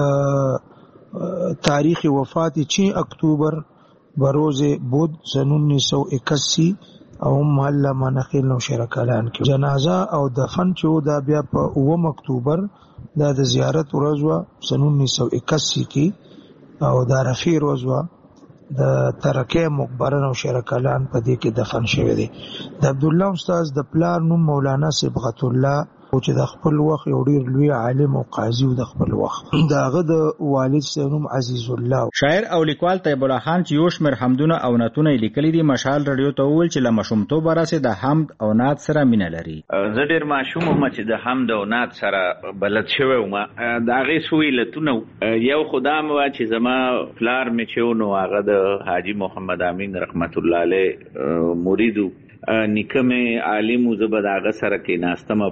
تاریخ وفات چھ اکتوبر بروز بود سن انیس سو اکاسی او محله منخیل نو شرکلان کې جنازه او دفن چې دا بیا په اوم اکتوبر دا د زیارت ورځ سن انیس سو اکاسی کې او دا رفیع ورځ د ترکه مقبره نو شرکلان په دې کې دفن شوی دی. د عبد الله استاد د پلار نوم مولانا صبغت الله او چې د خپل وخت یو ډیر لوی عالم او قاضي و د خپل وخت. داغه د والد سنوم عزیز الله. شاعر او لیکوال طیب الله خان چې یو شمېر حمدونه او نعتونه لیکلي دي، مشال رادیو ته وویل چې له ماشومتوبه راځي د حمد او نعت سره مینه لري. زه ډیر ماشوم وم چې د حمد او نعت سره بلد شوی وم. د هغې څو علتونه یو خدا مې وه چې زما پلار مې چې و نو هغه د حاجي محمد امین رحمت الله علیه مرید و. نیکه مې عالم و، زه به د هغه سره کېناستم او پاڅېدم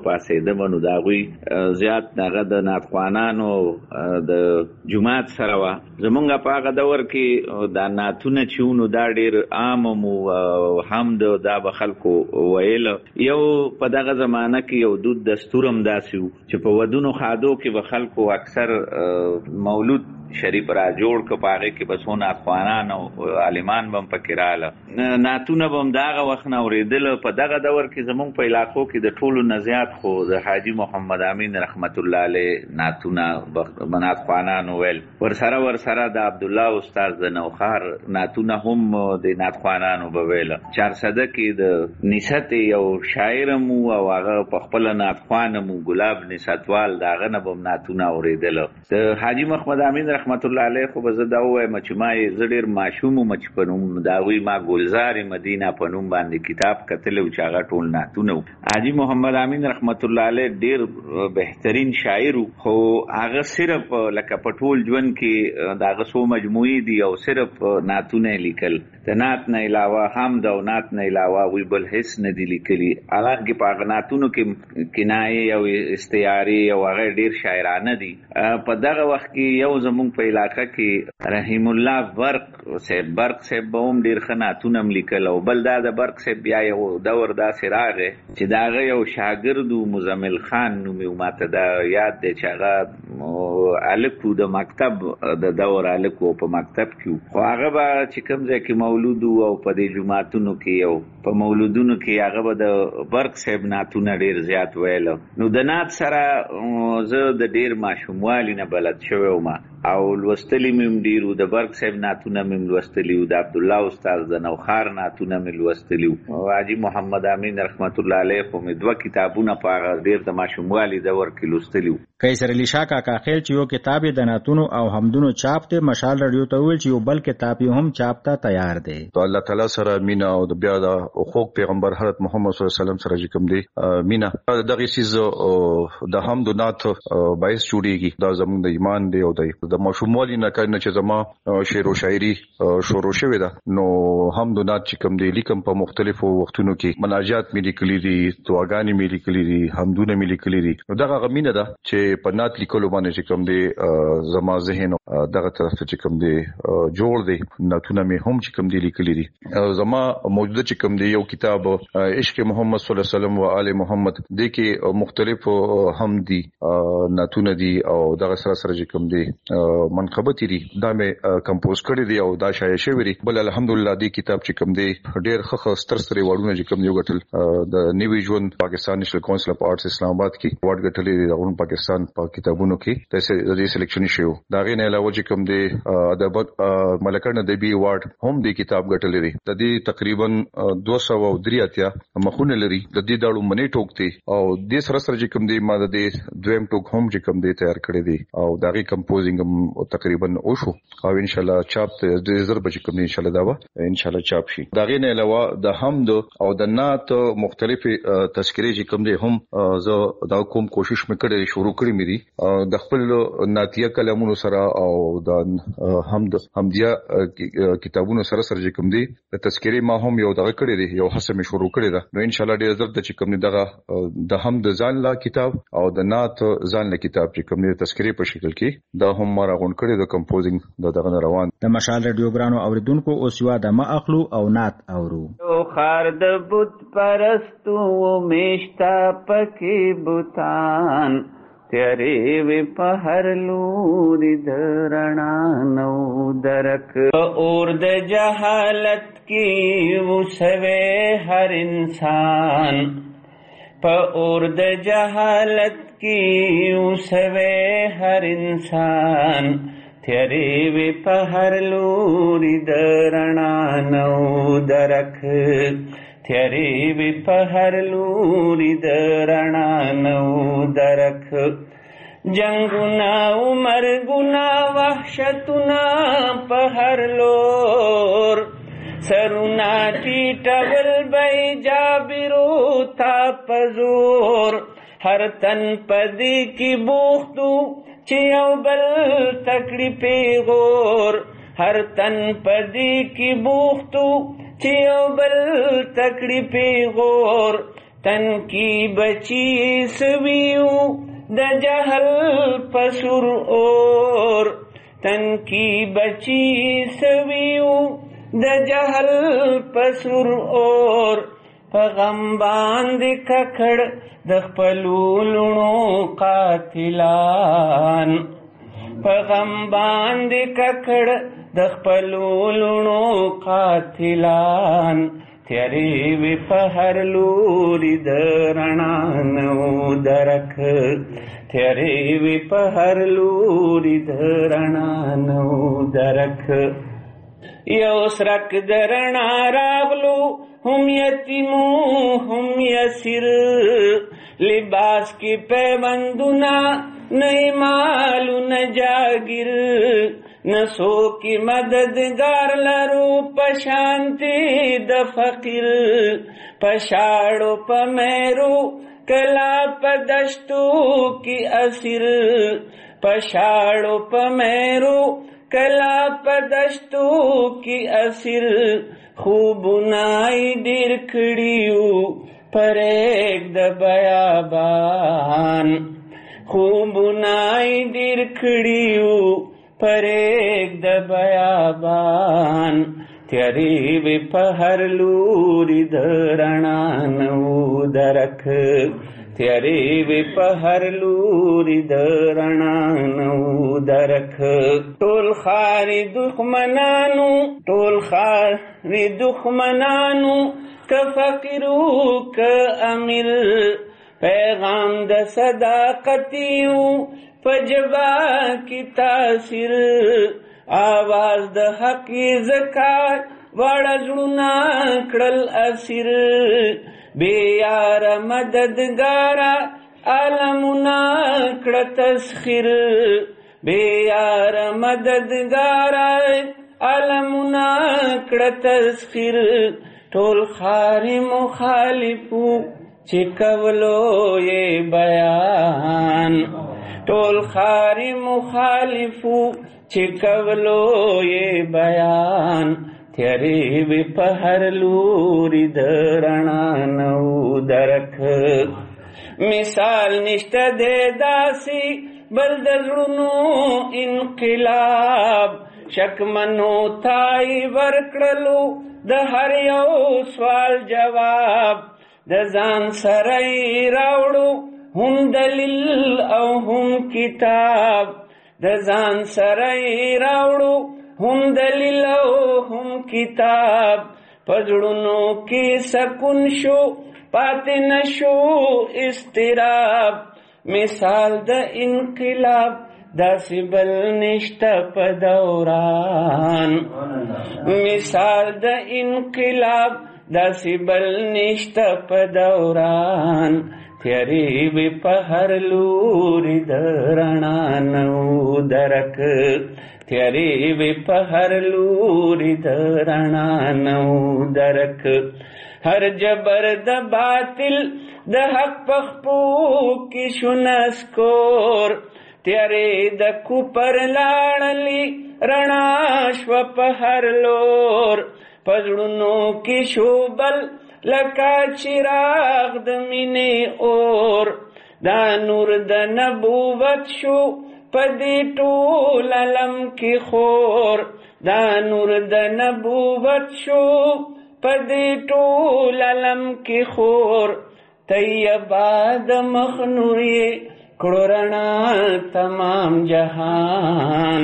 اوریدم نو دا غوي زیات دغه د ناتخوانانو د جماعت سره وا زمونږ په هغه دور کې دا ناتونه چېونو دا ډېر عام مو حمد دا به خلکو ویل. یو په دغه زمانه کې یو دود دستور هم داسې و چې په ودونو خادو کې به خلکو اکثر مولود شریف را جوړ که په هغې کې به څو ناتخوانان او عالمان به هم پکې راله ناتونه به هم د هغه وخت نه اورېدله. په دغه دور کې زمونږ په علاقو کې د ټولو نه زیات خو د حاجي محمد امین رحمت الله علیه ناتونه به ناتخوانانو ویل. ورسره ورسره د عبدالله استاد د نوخار ناتونه هم د ناتخوانانو به ویله. چارسده کې د نصت یو شاعر هم او هغه په خپله ناتخوان هم ګلاب نصتوال د هغه نه به هم ناتونه اورېدله. د حاجي محمد امین رحمت الله علیه خو به زه دا ووایم چې ما یې زه ډېر ماشوم وم چې په نوم د هغوی ما ګلزار مدینه په نوم باندې کتاب کتلی و چې هغه ټول ناتونه و. حاجي محمد امین رحمت الله علیه ډېر بهترین شاعر و خو هغه صرف لکه په ټول ژوند کې د هغه څو مجموعې دي او صرف ناتونه یې لیکل. د نات نه علاوه حمد او نات نه علاوه هغوی بل هېڅ نه دي لیکلي. حالانکې په هغه ناتونو کې کنایې او استعارې او هغه ډېر شاعرانه دي. په دغه وخت کې یو زمونږ په علاقه کې رحیم الله برق صاحب برق صاحب به هم ډېر ښه ناتونه هم لیکل او بل دا د برق صاحب بیا یو دور داسې راغی چې د هغه یو شاګرد و مزمل خان نوم یې ماته دا یاد دی چې هغه هلک و د مکتب د دور هلک و په مکتب کې خو هغه به چې کوم ځای کې مولود و او په دې جوماتونو کې او په مولودونو کې هغه به د برق صاحب ناتونه ډېر زیات ویل. نو د نات سره زه د ډېر ماشوموالي نه بلد شوی وم او لوستلی مې هم ډېر و. د برق صاحب ناتونه مې هم لوستلي و. د عبدالله استاد د نوخار ناتونه مې لوستلي و. حاجي محمد امین رحمت الله علیه خو مې دوه کتابونه په هغه ډېر د ماشوموالي دور کې لوستلي و. قیصر علي شاه کاکا خیل چې یو کتاب یې د ناتونو او حمدونو چاپ دی مشال رادیو ته وویل چې یو بل کتاب یې هم چاپ ته تیار دی. الله تعالی سره مینا او د بیا د حقوق پیغمبر حضرت محمد صلی الله علیه وسلم سره چې کوم دی مینا دغه سیز د حمد او نات باعث جوړیږي. دا زموږ د ایمان دی او د ماشوموالي نه کړنه چې زما شعر او شاعري شروع شوې ده نو حمد او نات چې کوم دی لیکم په مختلفو وختونو کې مناجات مې لیکلي دي دعاګانې مې لیکلي دي حمدونه مې لیکلي دي. نو دغه غمینه ده چې په نات لیکلو باندې چې کوم دی زما ذهن دغه طرف ته چې کوم دی جوړ دی ناتونه مې هم چې کوم دی لیکلي دي. زما موجوده چې کوم دی یو کتاب عشق محمد صلی الله علیه وسلم او آل محمد د کې مختلف حمدي ناتونه دي او دغه سره سره چې کوم دی منقبت دي دا مې کمپوز کړی دی او دا شایع شوی دی. بل الحمدلله دی کتاب چې کوم دی ډېر ښه ستر ستر وړونه چې کوم یو غټل د نیوی ژوند پاکستان نېشنل کونسل اف آرټس اسلام آباد کې وارد غټلې دی د پاکستان په کتابونو کې د دې سلیکشن شو. دا غي نه علاوه چې کوم دی د ملکن ادبي ایوارډ هم دی کتاب غټلې دی. د دې تقریبا دوه سوه درې اتیا مخونه لري. د دې داړو منې ټوک دی او د سره سره چې کوم دی ما د دې دویم ټوک هم چې کوم دی تیار کړی دی او دا غي کمپوزینګ او تقریبا او شو او ان شاء الله چاپ د زر بچ کوم ان شاء الله دا و ان شاء الله چاپ شي. دا غي نه علاوه د حمد او د نات مختلف تذکرې چې کوم دي هم زه دا کوم کوشش مې کړې شروع کړې مې دي د خپل ناتیه کلمونو سره او د حمد حمدیه کتابونو سره سره چې کوم دي د تذکرې ما هم یو دغه کړې دي یو هڅه مې شروع کړې ده. نو ان شاء الله ډېر زر د چې کوم دي دغه د حمد ځان لا کتاب او د نات ځان لا کتاب چې کوم دي تذکرې په شکل کې دا هم ما راغون کړی د کمپوزینګ د دغه روان. د مشال رادیو ګرانو اوریدونکو اوس یو د ما اخلو او نات اورو. خار د بت پرستو میشتا پکې بوتان تیرې وی په هر لوري درنا نو درک اور د جهالت کې وسوي هر انسان په اور د جهالت کې وسوي هر انسان تیرې وی په هر لوري درنا نو درک تیرې وی په هر لوري درنا نو درک جنگنا مرګنا وحشتنا په هر لور سرونا ټیټول بې جابرو تا پزور هر تن پدې کې بوختو چې یو بل تکړی پیغور هر تن پدې کې بوختو چې یو بل تکړی پیغور تن کی بچی سویو د جہل پسر اور تن کی بچی سویو د جہل پسر اور پغم باند ککڑ د خپلو لونو قاتلان پغم باند ککڑ د خپلو لونو قاتلان تیری وی پہر لوری درنا نو درک تیری وی پہر لوری درنا نو درک یو سرک درنا راغلو ہم یتیمو ہم یسر لباس کی پیوندنا نئی مالو نجاگر نسو کی مددگار لرو پشانتی د فقیر پشاڑو پمیرو کلا پدشتو کی اسیر پشاڑو پمیرو کلا پدشتو کی اسیر خوب نائی دیر کھڑیو پر ایک د بیابان خوب نائی دیر کھڑیو پر ایک د بیابان تیری وی پہر لوری درنا نو درک تیری وی پہر لوری درنا نو درک ټول خاری دښمنانو ټول خاری دښمنانو که فقیرو که امیر پیغام د صداقتیو پجبا کی تاثیر آواز د حق زکات وړه زړونه کړل اسیر بے یار مددگارا عالمونه کړه تسخیر بے یار مددگارا عالمونه کړه تسخیر ټول خاري مخالفو چې کولو یې بیان ټول خاري مخالفو چې کولو یې بیان تیری وی پہر لوری درنا نو درک مثال نشته دے داسی بل دزړونو انقلاب شکمنو تای ورکړلو د هر یو سوال جواب د ځان سره راوړو هم دلیل او هم کتاب د ځان سره راوړو هم دلیل او هم کتاب پزړونو کې سکون شو پاتې نشو استراب مثال د انقلاب داسې بل نشته په دوران مثال د انقلاب داسې بل نشته په دوران تیری وی پہر لوری درنا نو درک تیری وی پہر لوری درنا نو درک ہر جبر د باطل د حق پخپو کی شنسکور تیری د کوپر لاړلی رڼا شو پہر لور پزړونو کی شوبل لکا چراغ د مینې اور دا نور د نبوت شو پدې ټول علم کې خور دا نور د نبوت شو پدې ټول علم کې خور طیبا د مخنوې کړو رڼا تمام جهان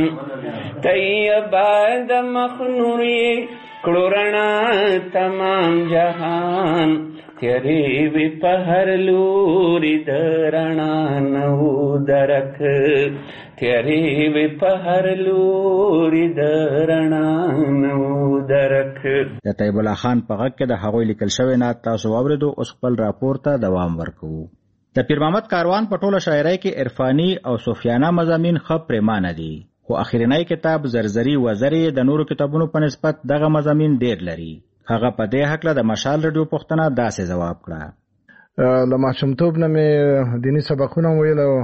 طیبا د مخنوې کړو رڼا تمام جهان تیری وی پہر لوری درنا نو درک تیری وی پہر لوری درنا نو درک د طیب الله خان په غږ کې د هغوی لیکل شوی نعت تاسو واوریدو. اوس خپل راپور ته دوام ورکوو. د پیر محمد کاروان په ټوله شاعرۍ کې عرفاني او صوفیانه مضامین ښه پریمانه دي، خو اخرنی کتاب زرزری وزری د نورو کتابونو په نسبت دغه مضامین ډیر لري. هغه په دې هکله د مشال رادیو پوښتنه داسې جواب کړه: له ماشومتوب نه مې دیني سبقونه ویل او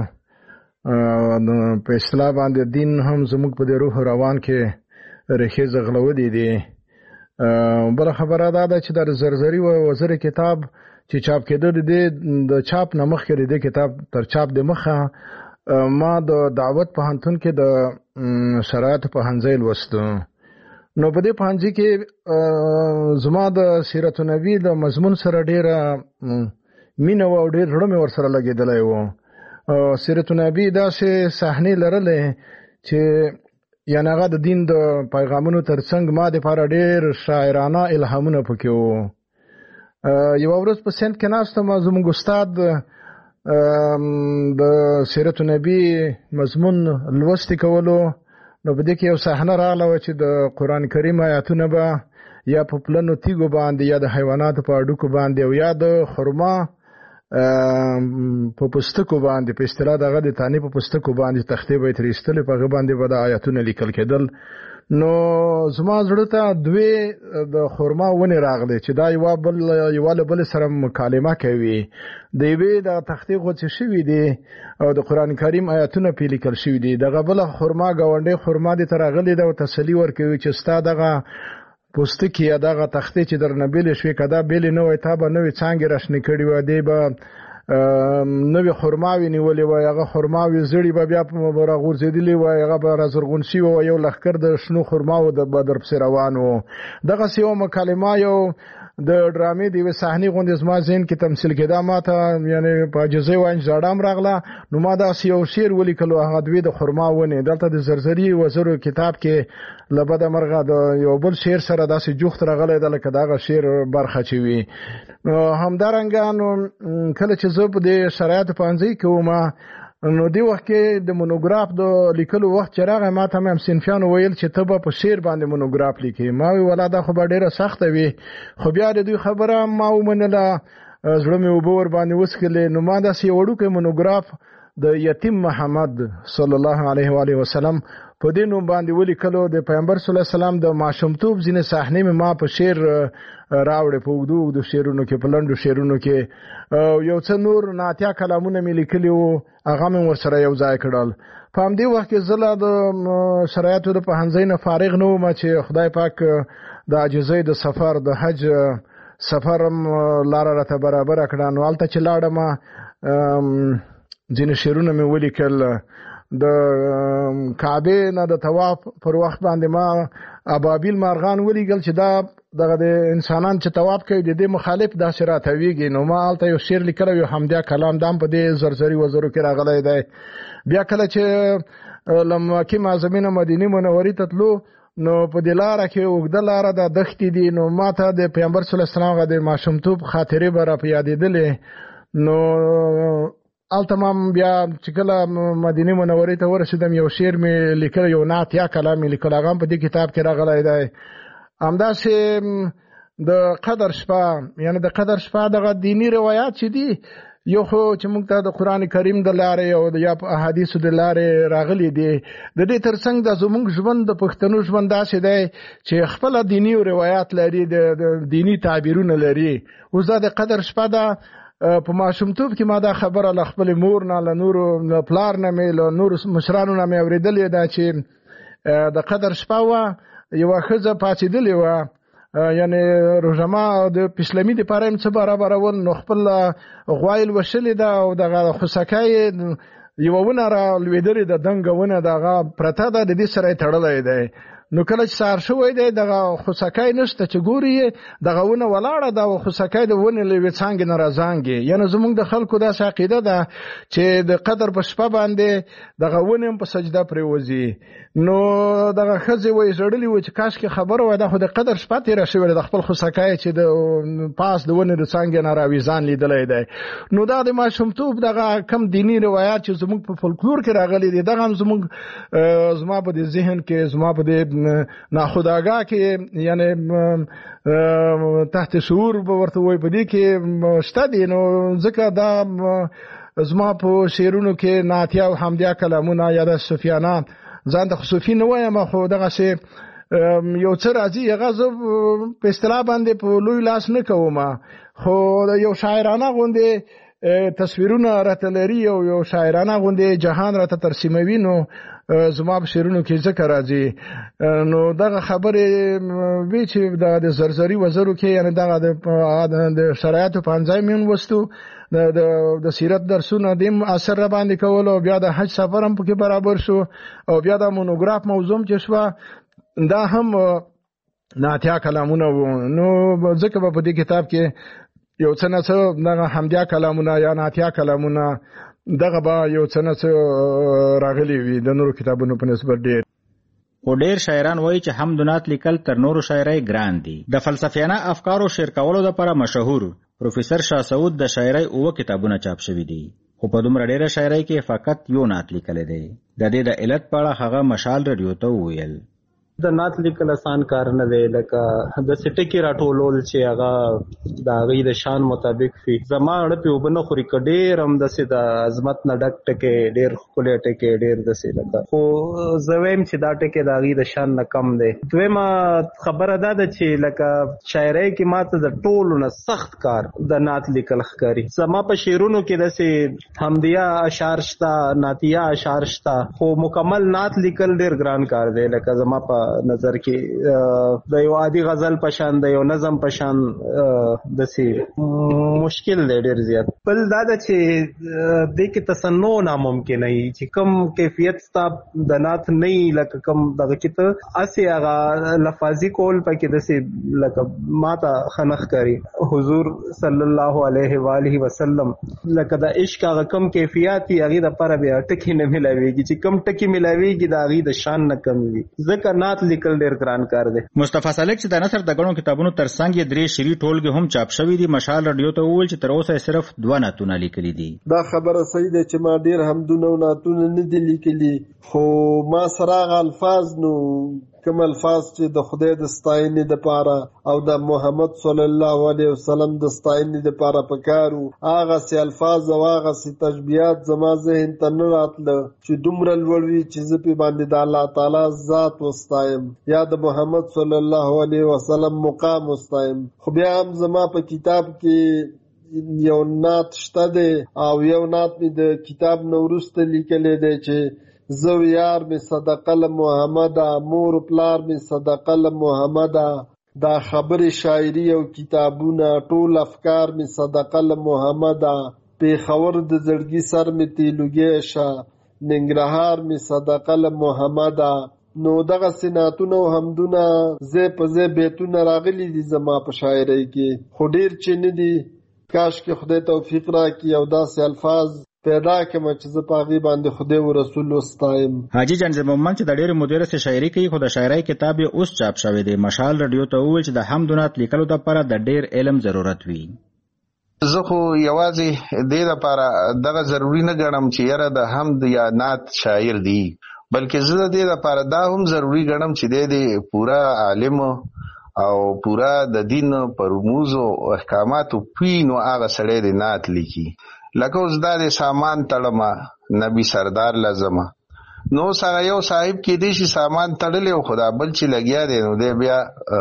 په اصطلاح باندې دین هم زموږ په دې روح روان کې ریښې ځغلولې دي. بل خبره دا ده چې د زرزری وزیر کتاب چې چاپ کېده د چاپ نه مخکې د کتاب تر چاپ د مخه ما د دعوت پوهنتون کې د شرایط پوهنځی لوسته. نو په دې پوهنځي کې زما د سیرت النبی د مضمون سره ډېره مینه وه او ډېر زړه مې ورسره لګېدلی و. سیرت النبی داسې صحنې لرلې چې یعنې هغه د دین د پیغامونو تر څنګ ما دپاره ډېر شاعرانه الهامونه پکې وو. یوه ورځ په سند کې ناستم، زموږ استاد د سیرت النبی مضمون لوستې کولو، نو په دې کې یو صحنه راغله وه چې د قرآن کریم آیاتونه به یا په پلنو تیږو باندې یا د حیواناتو په هډوکو باندې او یا د خرما په پوستکو باندې په اصطلاح دغه د تانې په پوستکو باندې تختې به یې ترې ایستلې، په هغه باندې به د آیاتونه لیکل کېدل. نو زما زړه ته دوې د خرما ونې راغلې چې دا یوه بل یوه له بلې سره مکالمه کوي. د یوې د تختې غوڅې شوي دي او د قرآن کریم آیاتونه پرې لیکل شوي دي. دغه بله خرما ګاونډۍ خرما دې ته راغلې ده او تسلي ورکوي چې ستا دغه پوستکي یا دغه تختې چې درنه بېلې شوې که دا بېلې نه وای تا به نوې څانګې راشنې کړي وه، دې به نوې خرماوې نیولې وای، هغه خرماوې زړې به بیا به راغورځېدلې وای، هغه به رازرغون شوي وه، یو لښکر د شنو خرماو به در پسې روان و. دغسې یوه مکالمه یو د ډرامې د یوې صحنې غوندې زما ذهن کې تمثیل کېده. ما ته یعنې په عاجزۍ وایم ژړا هم راغله. نو ما داسې یو شعر ولیکلو، هغه دوې د خرما ونې. دلته د زرزري وزرو کتاب کې له بده مرغه د یو بل شعر سره داسې جوخت راغلی ده لکه د هغه شعر برخه چې وي. نو همدارنګه نو کله چې زه په دې شرایطو پوهنځي کې وم، نو دې وخت کې د مونوګراف د لیکلو وخت چې راغی، ما ته مې همصنفیانو ویل چې ته به په شعر باندې مونوګراف لیکې. ما وی ولا دا خو به ډېره سخته وي، خو بیا د دوی خبره ما ومنله، زړه مې اوبه ور باندې وڅښلې. نو ما داسې یو وړوکی مونوګراف د یتیم محمد صلی الله علیه و آله وسلم په دې نوم باندې ولیکلو. د پیغمبر صلی الله علیه وسلم د ماشومتوب ځینې صحنې مې ما په شعر راوړې، په اوږدو اوږدو شعرونو کې، په لنډو شعرونو کې. یو څه نور نعتیه کلامونه مې لیکلي وو، هغه مې ورسره یو ځای کړل. په همدې وخت کې زه لا د شرایطو د پوهنځۍ نه فارغ نه وم چې خدای پاک د عاجزۍ د سفر د حج سفر هم لاره راته برابره کړه. نو هلته چې لاړم ځینې شعرونه مې ولیکل. د کعبې نه د طواف پر وخت باندې ما ابابیل مارغان ولیکل چې دا دغه د انسانان چې طواف کوي د دې مخالف داسې راتویږي. نو ما هلته یو شعر لیکلی، یو همدې کلام دا هم په دې زرزري وزرو کې راغلی دی. بیا کله چې له مکې معظمې نه مدینې منورې ته تلو، نو په دې لاره کې اوږده لاره ده، دښتې دي. نو ما ته د پیغمبر صلی الله علیه وسلم هغه د ماشومتوب خاطرې به را په یادېدلې. نو هلته ما بیا چې کله مدینې منورې ته ورسېدم، یو شعر مې لیکلی، یو نعت یا کلام مې لیکلی، هغه هم په دې کتاب کې راغلی دی. همداسې د قدر شپه، یعنې د قدر شپه دغه دیني روایات چې دي، یو خو چې موږ ته د قرآن کریم د لارې او یا په احادیثو د لارې راغلي دي. د دې تر څنګ د زموږ ژوند د پښتنو ژوند داسې دی چې خپله دیني روایات لري، د دیني تعبیرونه لري. اوس دا د قدر شپه ده. په ماشومتوب کې ما دا خبره له خپلې مور نه، له نورو له پلار نه مې، له نورو مشرانو نه مې اورېدلې ده چې د قدر شپه وه، یوه ښځه پاڅېدلې وه، یعنې روژهما د پیشلمي دپاره یې څه برابرول، نو خپل غوا یې لوشلې ده او دغه خوسکی یوه ونه را لوېدلې ده، دنګه ونه د هغه پرته ده، د دې سره یې تړلی دی. نو کله چې سهار شوی دی، دغه خوسکی نشته چې ګوري یې دغه ونه ولاړه ده او خوسکی د ونې له یوې څانګې نه راځانګي. یعنې زموږ د خلکو داسې عقیده ده چې د قدر په شپه باندې دغه ونې هم په سجده پرېوځي. نو دغه ښځې وایي ژړلي وو چې کاشکې خبره وای دا خو د قدر شپه تېره شوې ده، د خپل خوسکی چې د پاس د ونې د څانګې نه راویزان لیدلی دی. نو دا د ماشومتوب دغه کم دیني روایات چې زموږ په فولکلور کې راغلي دي، دغه هم زموږ زما په دې ذهن کې، زما په دې ناخودآګاه کې، یعنې تحت شعور به ورته وایي، په دې کې شته دي. نو ځکه دا زما په شعرونو کې نعتیه او حمدیه کلامونه یا د صوفیانه، ځان ته خو صوفي نه وایم، خو دغسې یو څه راځي، هغه زه په اصطلاح باندې په لوی لاس نه کوم، خو یو شاعرانه غوندې تصویرونه راته لري او یو شاعرانه غوندې جهان راته ترسیموي، نو زما په شعرونو کې ذکر راځي. نو دغه خبرې وی چې د زرزري وزرو کې یعنی دغه د شرایطو په انځای مې وستو د د سیرت درسونه دیم اثر را باندې کول او بیا د حج سفر هم پکې برابر شو او بیا د مونوګراف موضوع چې شو دا هم ناتیا کلامونه وو. نو ځکه په دې کتاب کې یو څه نه څه دغه حمدیا کلامونه یا ناتیا کلامونه دغه به یو څه نه څه راغلي وي د نورو کتابونو په نسبت ډېر. خو ډېر شاعران وایي چې حمدونات لیکل تر نورو شاعرۍ ګران دي. د فلسفیانه افکارو شعر کولو لپاره مشهور پروفیسر شاه سعود د شاعرۍ اوه کتابونه چاپ شوي دي، خو په دومره ډېره شاعرۍ کې فقط یو نعت لیکلی دی. د دې د علت په اړه هغه مشال رادیو ته وویل. د نعت لیکل آسان کار نه دی، لکه د سټکی راټولول چې هغه د هغې د شان مطابق وي. زما اړه پې اوبه نه خوري، که ډېر همداسې د عظمت نه ډک ټکې ډېر ښکلی ټکې ډېر داسې لکه، خو زه وایم چې دا ټکې د هغې د شان نه کم دی. دویمه خبره دا ده چې لکه شاعرۍ کې ما ته د ټولو نه سخت کار د نعت لیکل ښکاري. زما په شعرونو کې داسې حمدیه اشعار شته، نعتیه اشعار شته، خو مکمل نعت لیکل ډېر ګران کار دی. لکه زما په نظر کې د یو عادي غزل په شان د یو نظم په شان داسې مشکل دی ډېر زیات. بل دا ده چې دې کې تصنع ناممکن وي چې کوم کیفیت ستا د نعت نه وي، لکه کوم دغه کې ته هسې هغه لفاظي کول پکې داسې لکه ما ته ښه نه ښکاري. حضور صلی الله علیه وآله وسلم لکه د عشق هغه کوم کیفیت وي هغې دپاره بیا ټکي نه میلاویږي، چې کوم ټکي میلاویږي د هغې د شان نه کم وي. ځکه نعت لیکل ډېر ګران کار دی. مصطفی سالک چې د نثر د ګڼو کتابونو ترڅنګ یې درې شعري ټولګې هم چاپ شوي دي، مشال رادیو ته وویل چې تر اوسه یې صرف دوه نعتونه لیکلي دي. دا خبره صحیح ده چې ما ډېر حمدونه او نعتونه نه دي لیکلي، خو ما سره هغه الفاظ نو کوم الفاظ چې د خدای د ستاینې دپاره او د محمد صلی الله علیه وسلم د ستاینې دپاره پکار وو، هغسې الفاظ او هغسې تشبیهات زما ذهن ته نه راتله چې دومره لوړ وي چې زه پې باندې د الله تعالی ذات وستایم یا د محمد صلی الله علیه وسلم مقام وستایم. خو بیا هم زما په کتاب کې یو نعت شته دی او یو نعت مې د کتاب نه وروسته لیکلی دی چې زو یار می صدقه له محمده، مور پلار می صدقه له محمده، دا خبر شاعري او کتابونه ټول افکار می صدقه له محمده، پیښور د زړګي سر می تیلوګی شه، ننګرهار می صدقه له محمده. نو دغه سناتونه او حمدونه زه په زه بیتونه راغلي دي زما په شاعرۍ کې، خو ډېر چې نه دي. کاش کې خدای توفیق راکړي او داسې الفاظ پیدا کړم چې زه په هغې باندې خدای او رسول وستایم. حاجي جان مومن چې د ډېرې مودې راهیسې شاعري کوي، خو د شاعرۍ کتاب یې اوس چاپ شوی دی. مشال رادیو ته وویل چې د حمد و نعت لیکلو دپاره د ډېر علم ضرورت وي. زه خو یوازې دې دپاره دغه ضروري نه ګڼم چې یاره د حمد یا نعت شاعر دی، بلکې زه د دې دپاره دا هم ضروري ګڼم چې دی د پوره عالم او پوره د دین پر رموزو احکاماتو پوي، نو هغه سړی د نعت لیکي. لکه اوس دا د سامان تړمه نبی سردار لازمه، نو سره یو صاحب کې دی شي سامان تړلی او خدا بل چې لګیا دی نو دی بیا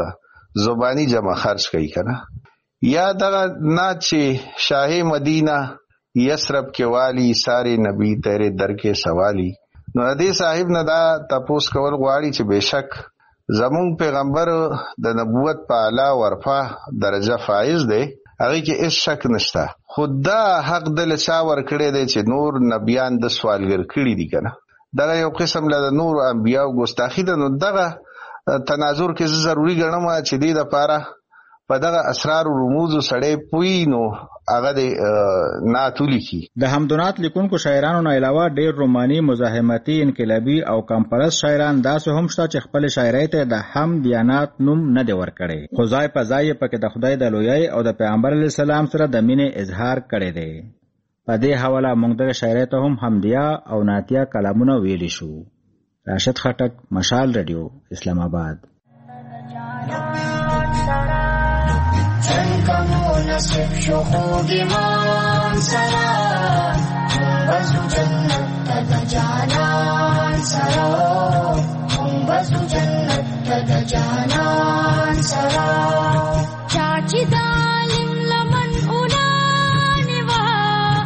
زبانی جمع خرچ کوي کنه. یا دغه نعت چې شاه مدینه یسرب کې والی سارے نبی تیرے در کې سوالی، نو دې صاحب نه دا تپوس کول غواړي چې بشک زمون پیغمبر د نبوت په اعلی ورفا درجه فائز دی، هغه کې هیڅ شک نشته. خود دا حق دل چا ورکړی دی چې نور نبیان د سوالګر کړي دي کنه، دغه یو قسم له د نور انبیاو ګستاخي ده. نو دغه تناظر کې زه ضروري ګڼم چې دې دپاره په دغه اسرار و رموزو سړی پوي، نو هغه د نعت ولیکي. د حمد و نعت لیکونکو شاعرانو نه علاوه ډېر روماني، مزاحمتي، انقلابي او کمپرست شاعران داسې هم شته چې خپل شاعرۍ ته د حمد یا نعت نوم نه دی ورکړی، خو ځای په ځای یې پکې د خدای د لویۍ او د پیغمبر علیه السلام سره د مینې اظهار کړی دی. په دې حواله موږ دغه شاعرۍ ته هم حمدیه او نعتیه کلامونه ویلی شو. راشد خټک، مشال رادیو، اسلام آباد. نصیب شو خوږ ایمان سره، مونږ به ځو جنت ته د جانان سره، مونږ به ځو جنت ته د جانان سره. چا چې د عالم لمن اونانې وه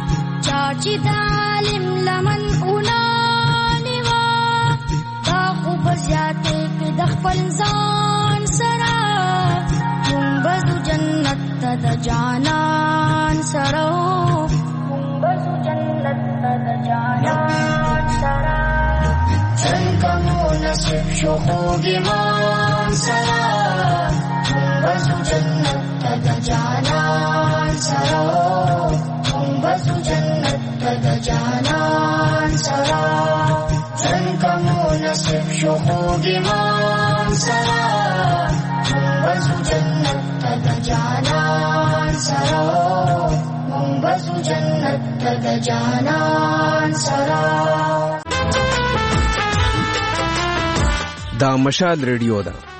د جانان سره مونږ بزو جنت د جانان سره څنګه مو نصیب شو خوږ ایمان سره مونږ بزو جنت د جانان سره مونږ بزو جنت د جانان سره څنګه مو نصیب شو خوږ ایمان سره مونږ بزو جنت د جانان سره مونږ بزو جنت د جانان سره. دا مشال ریډیو ده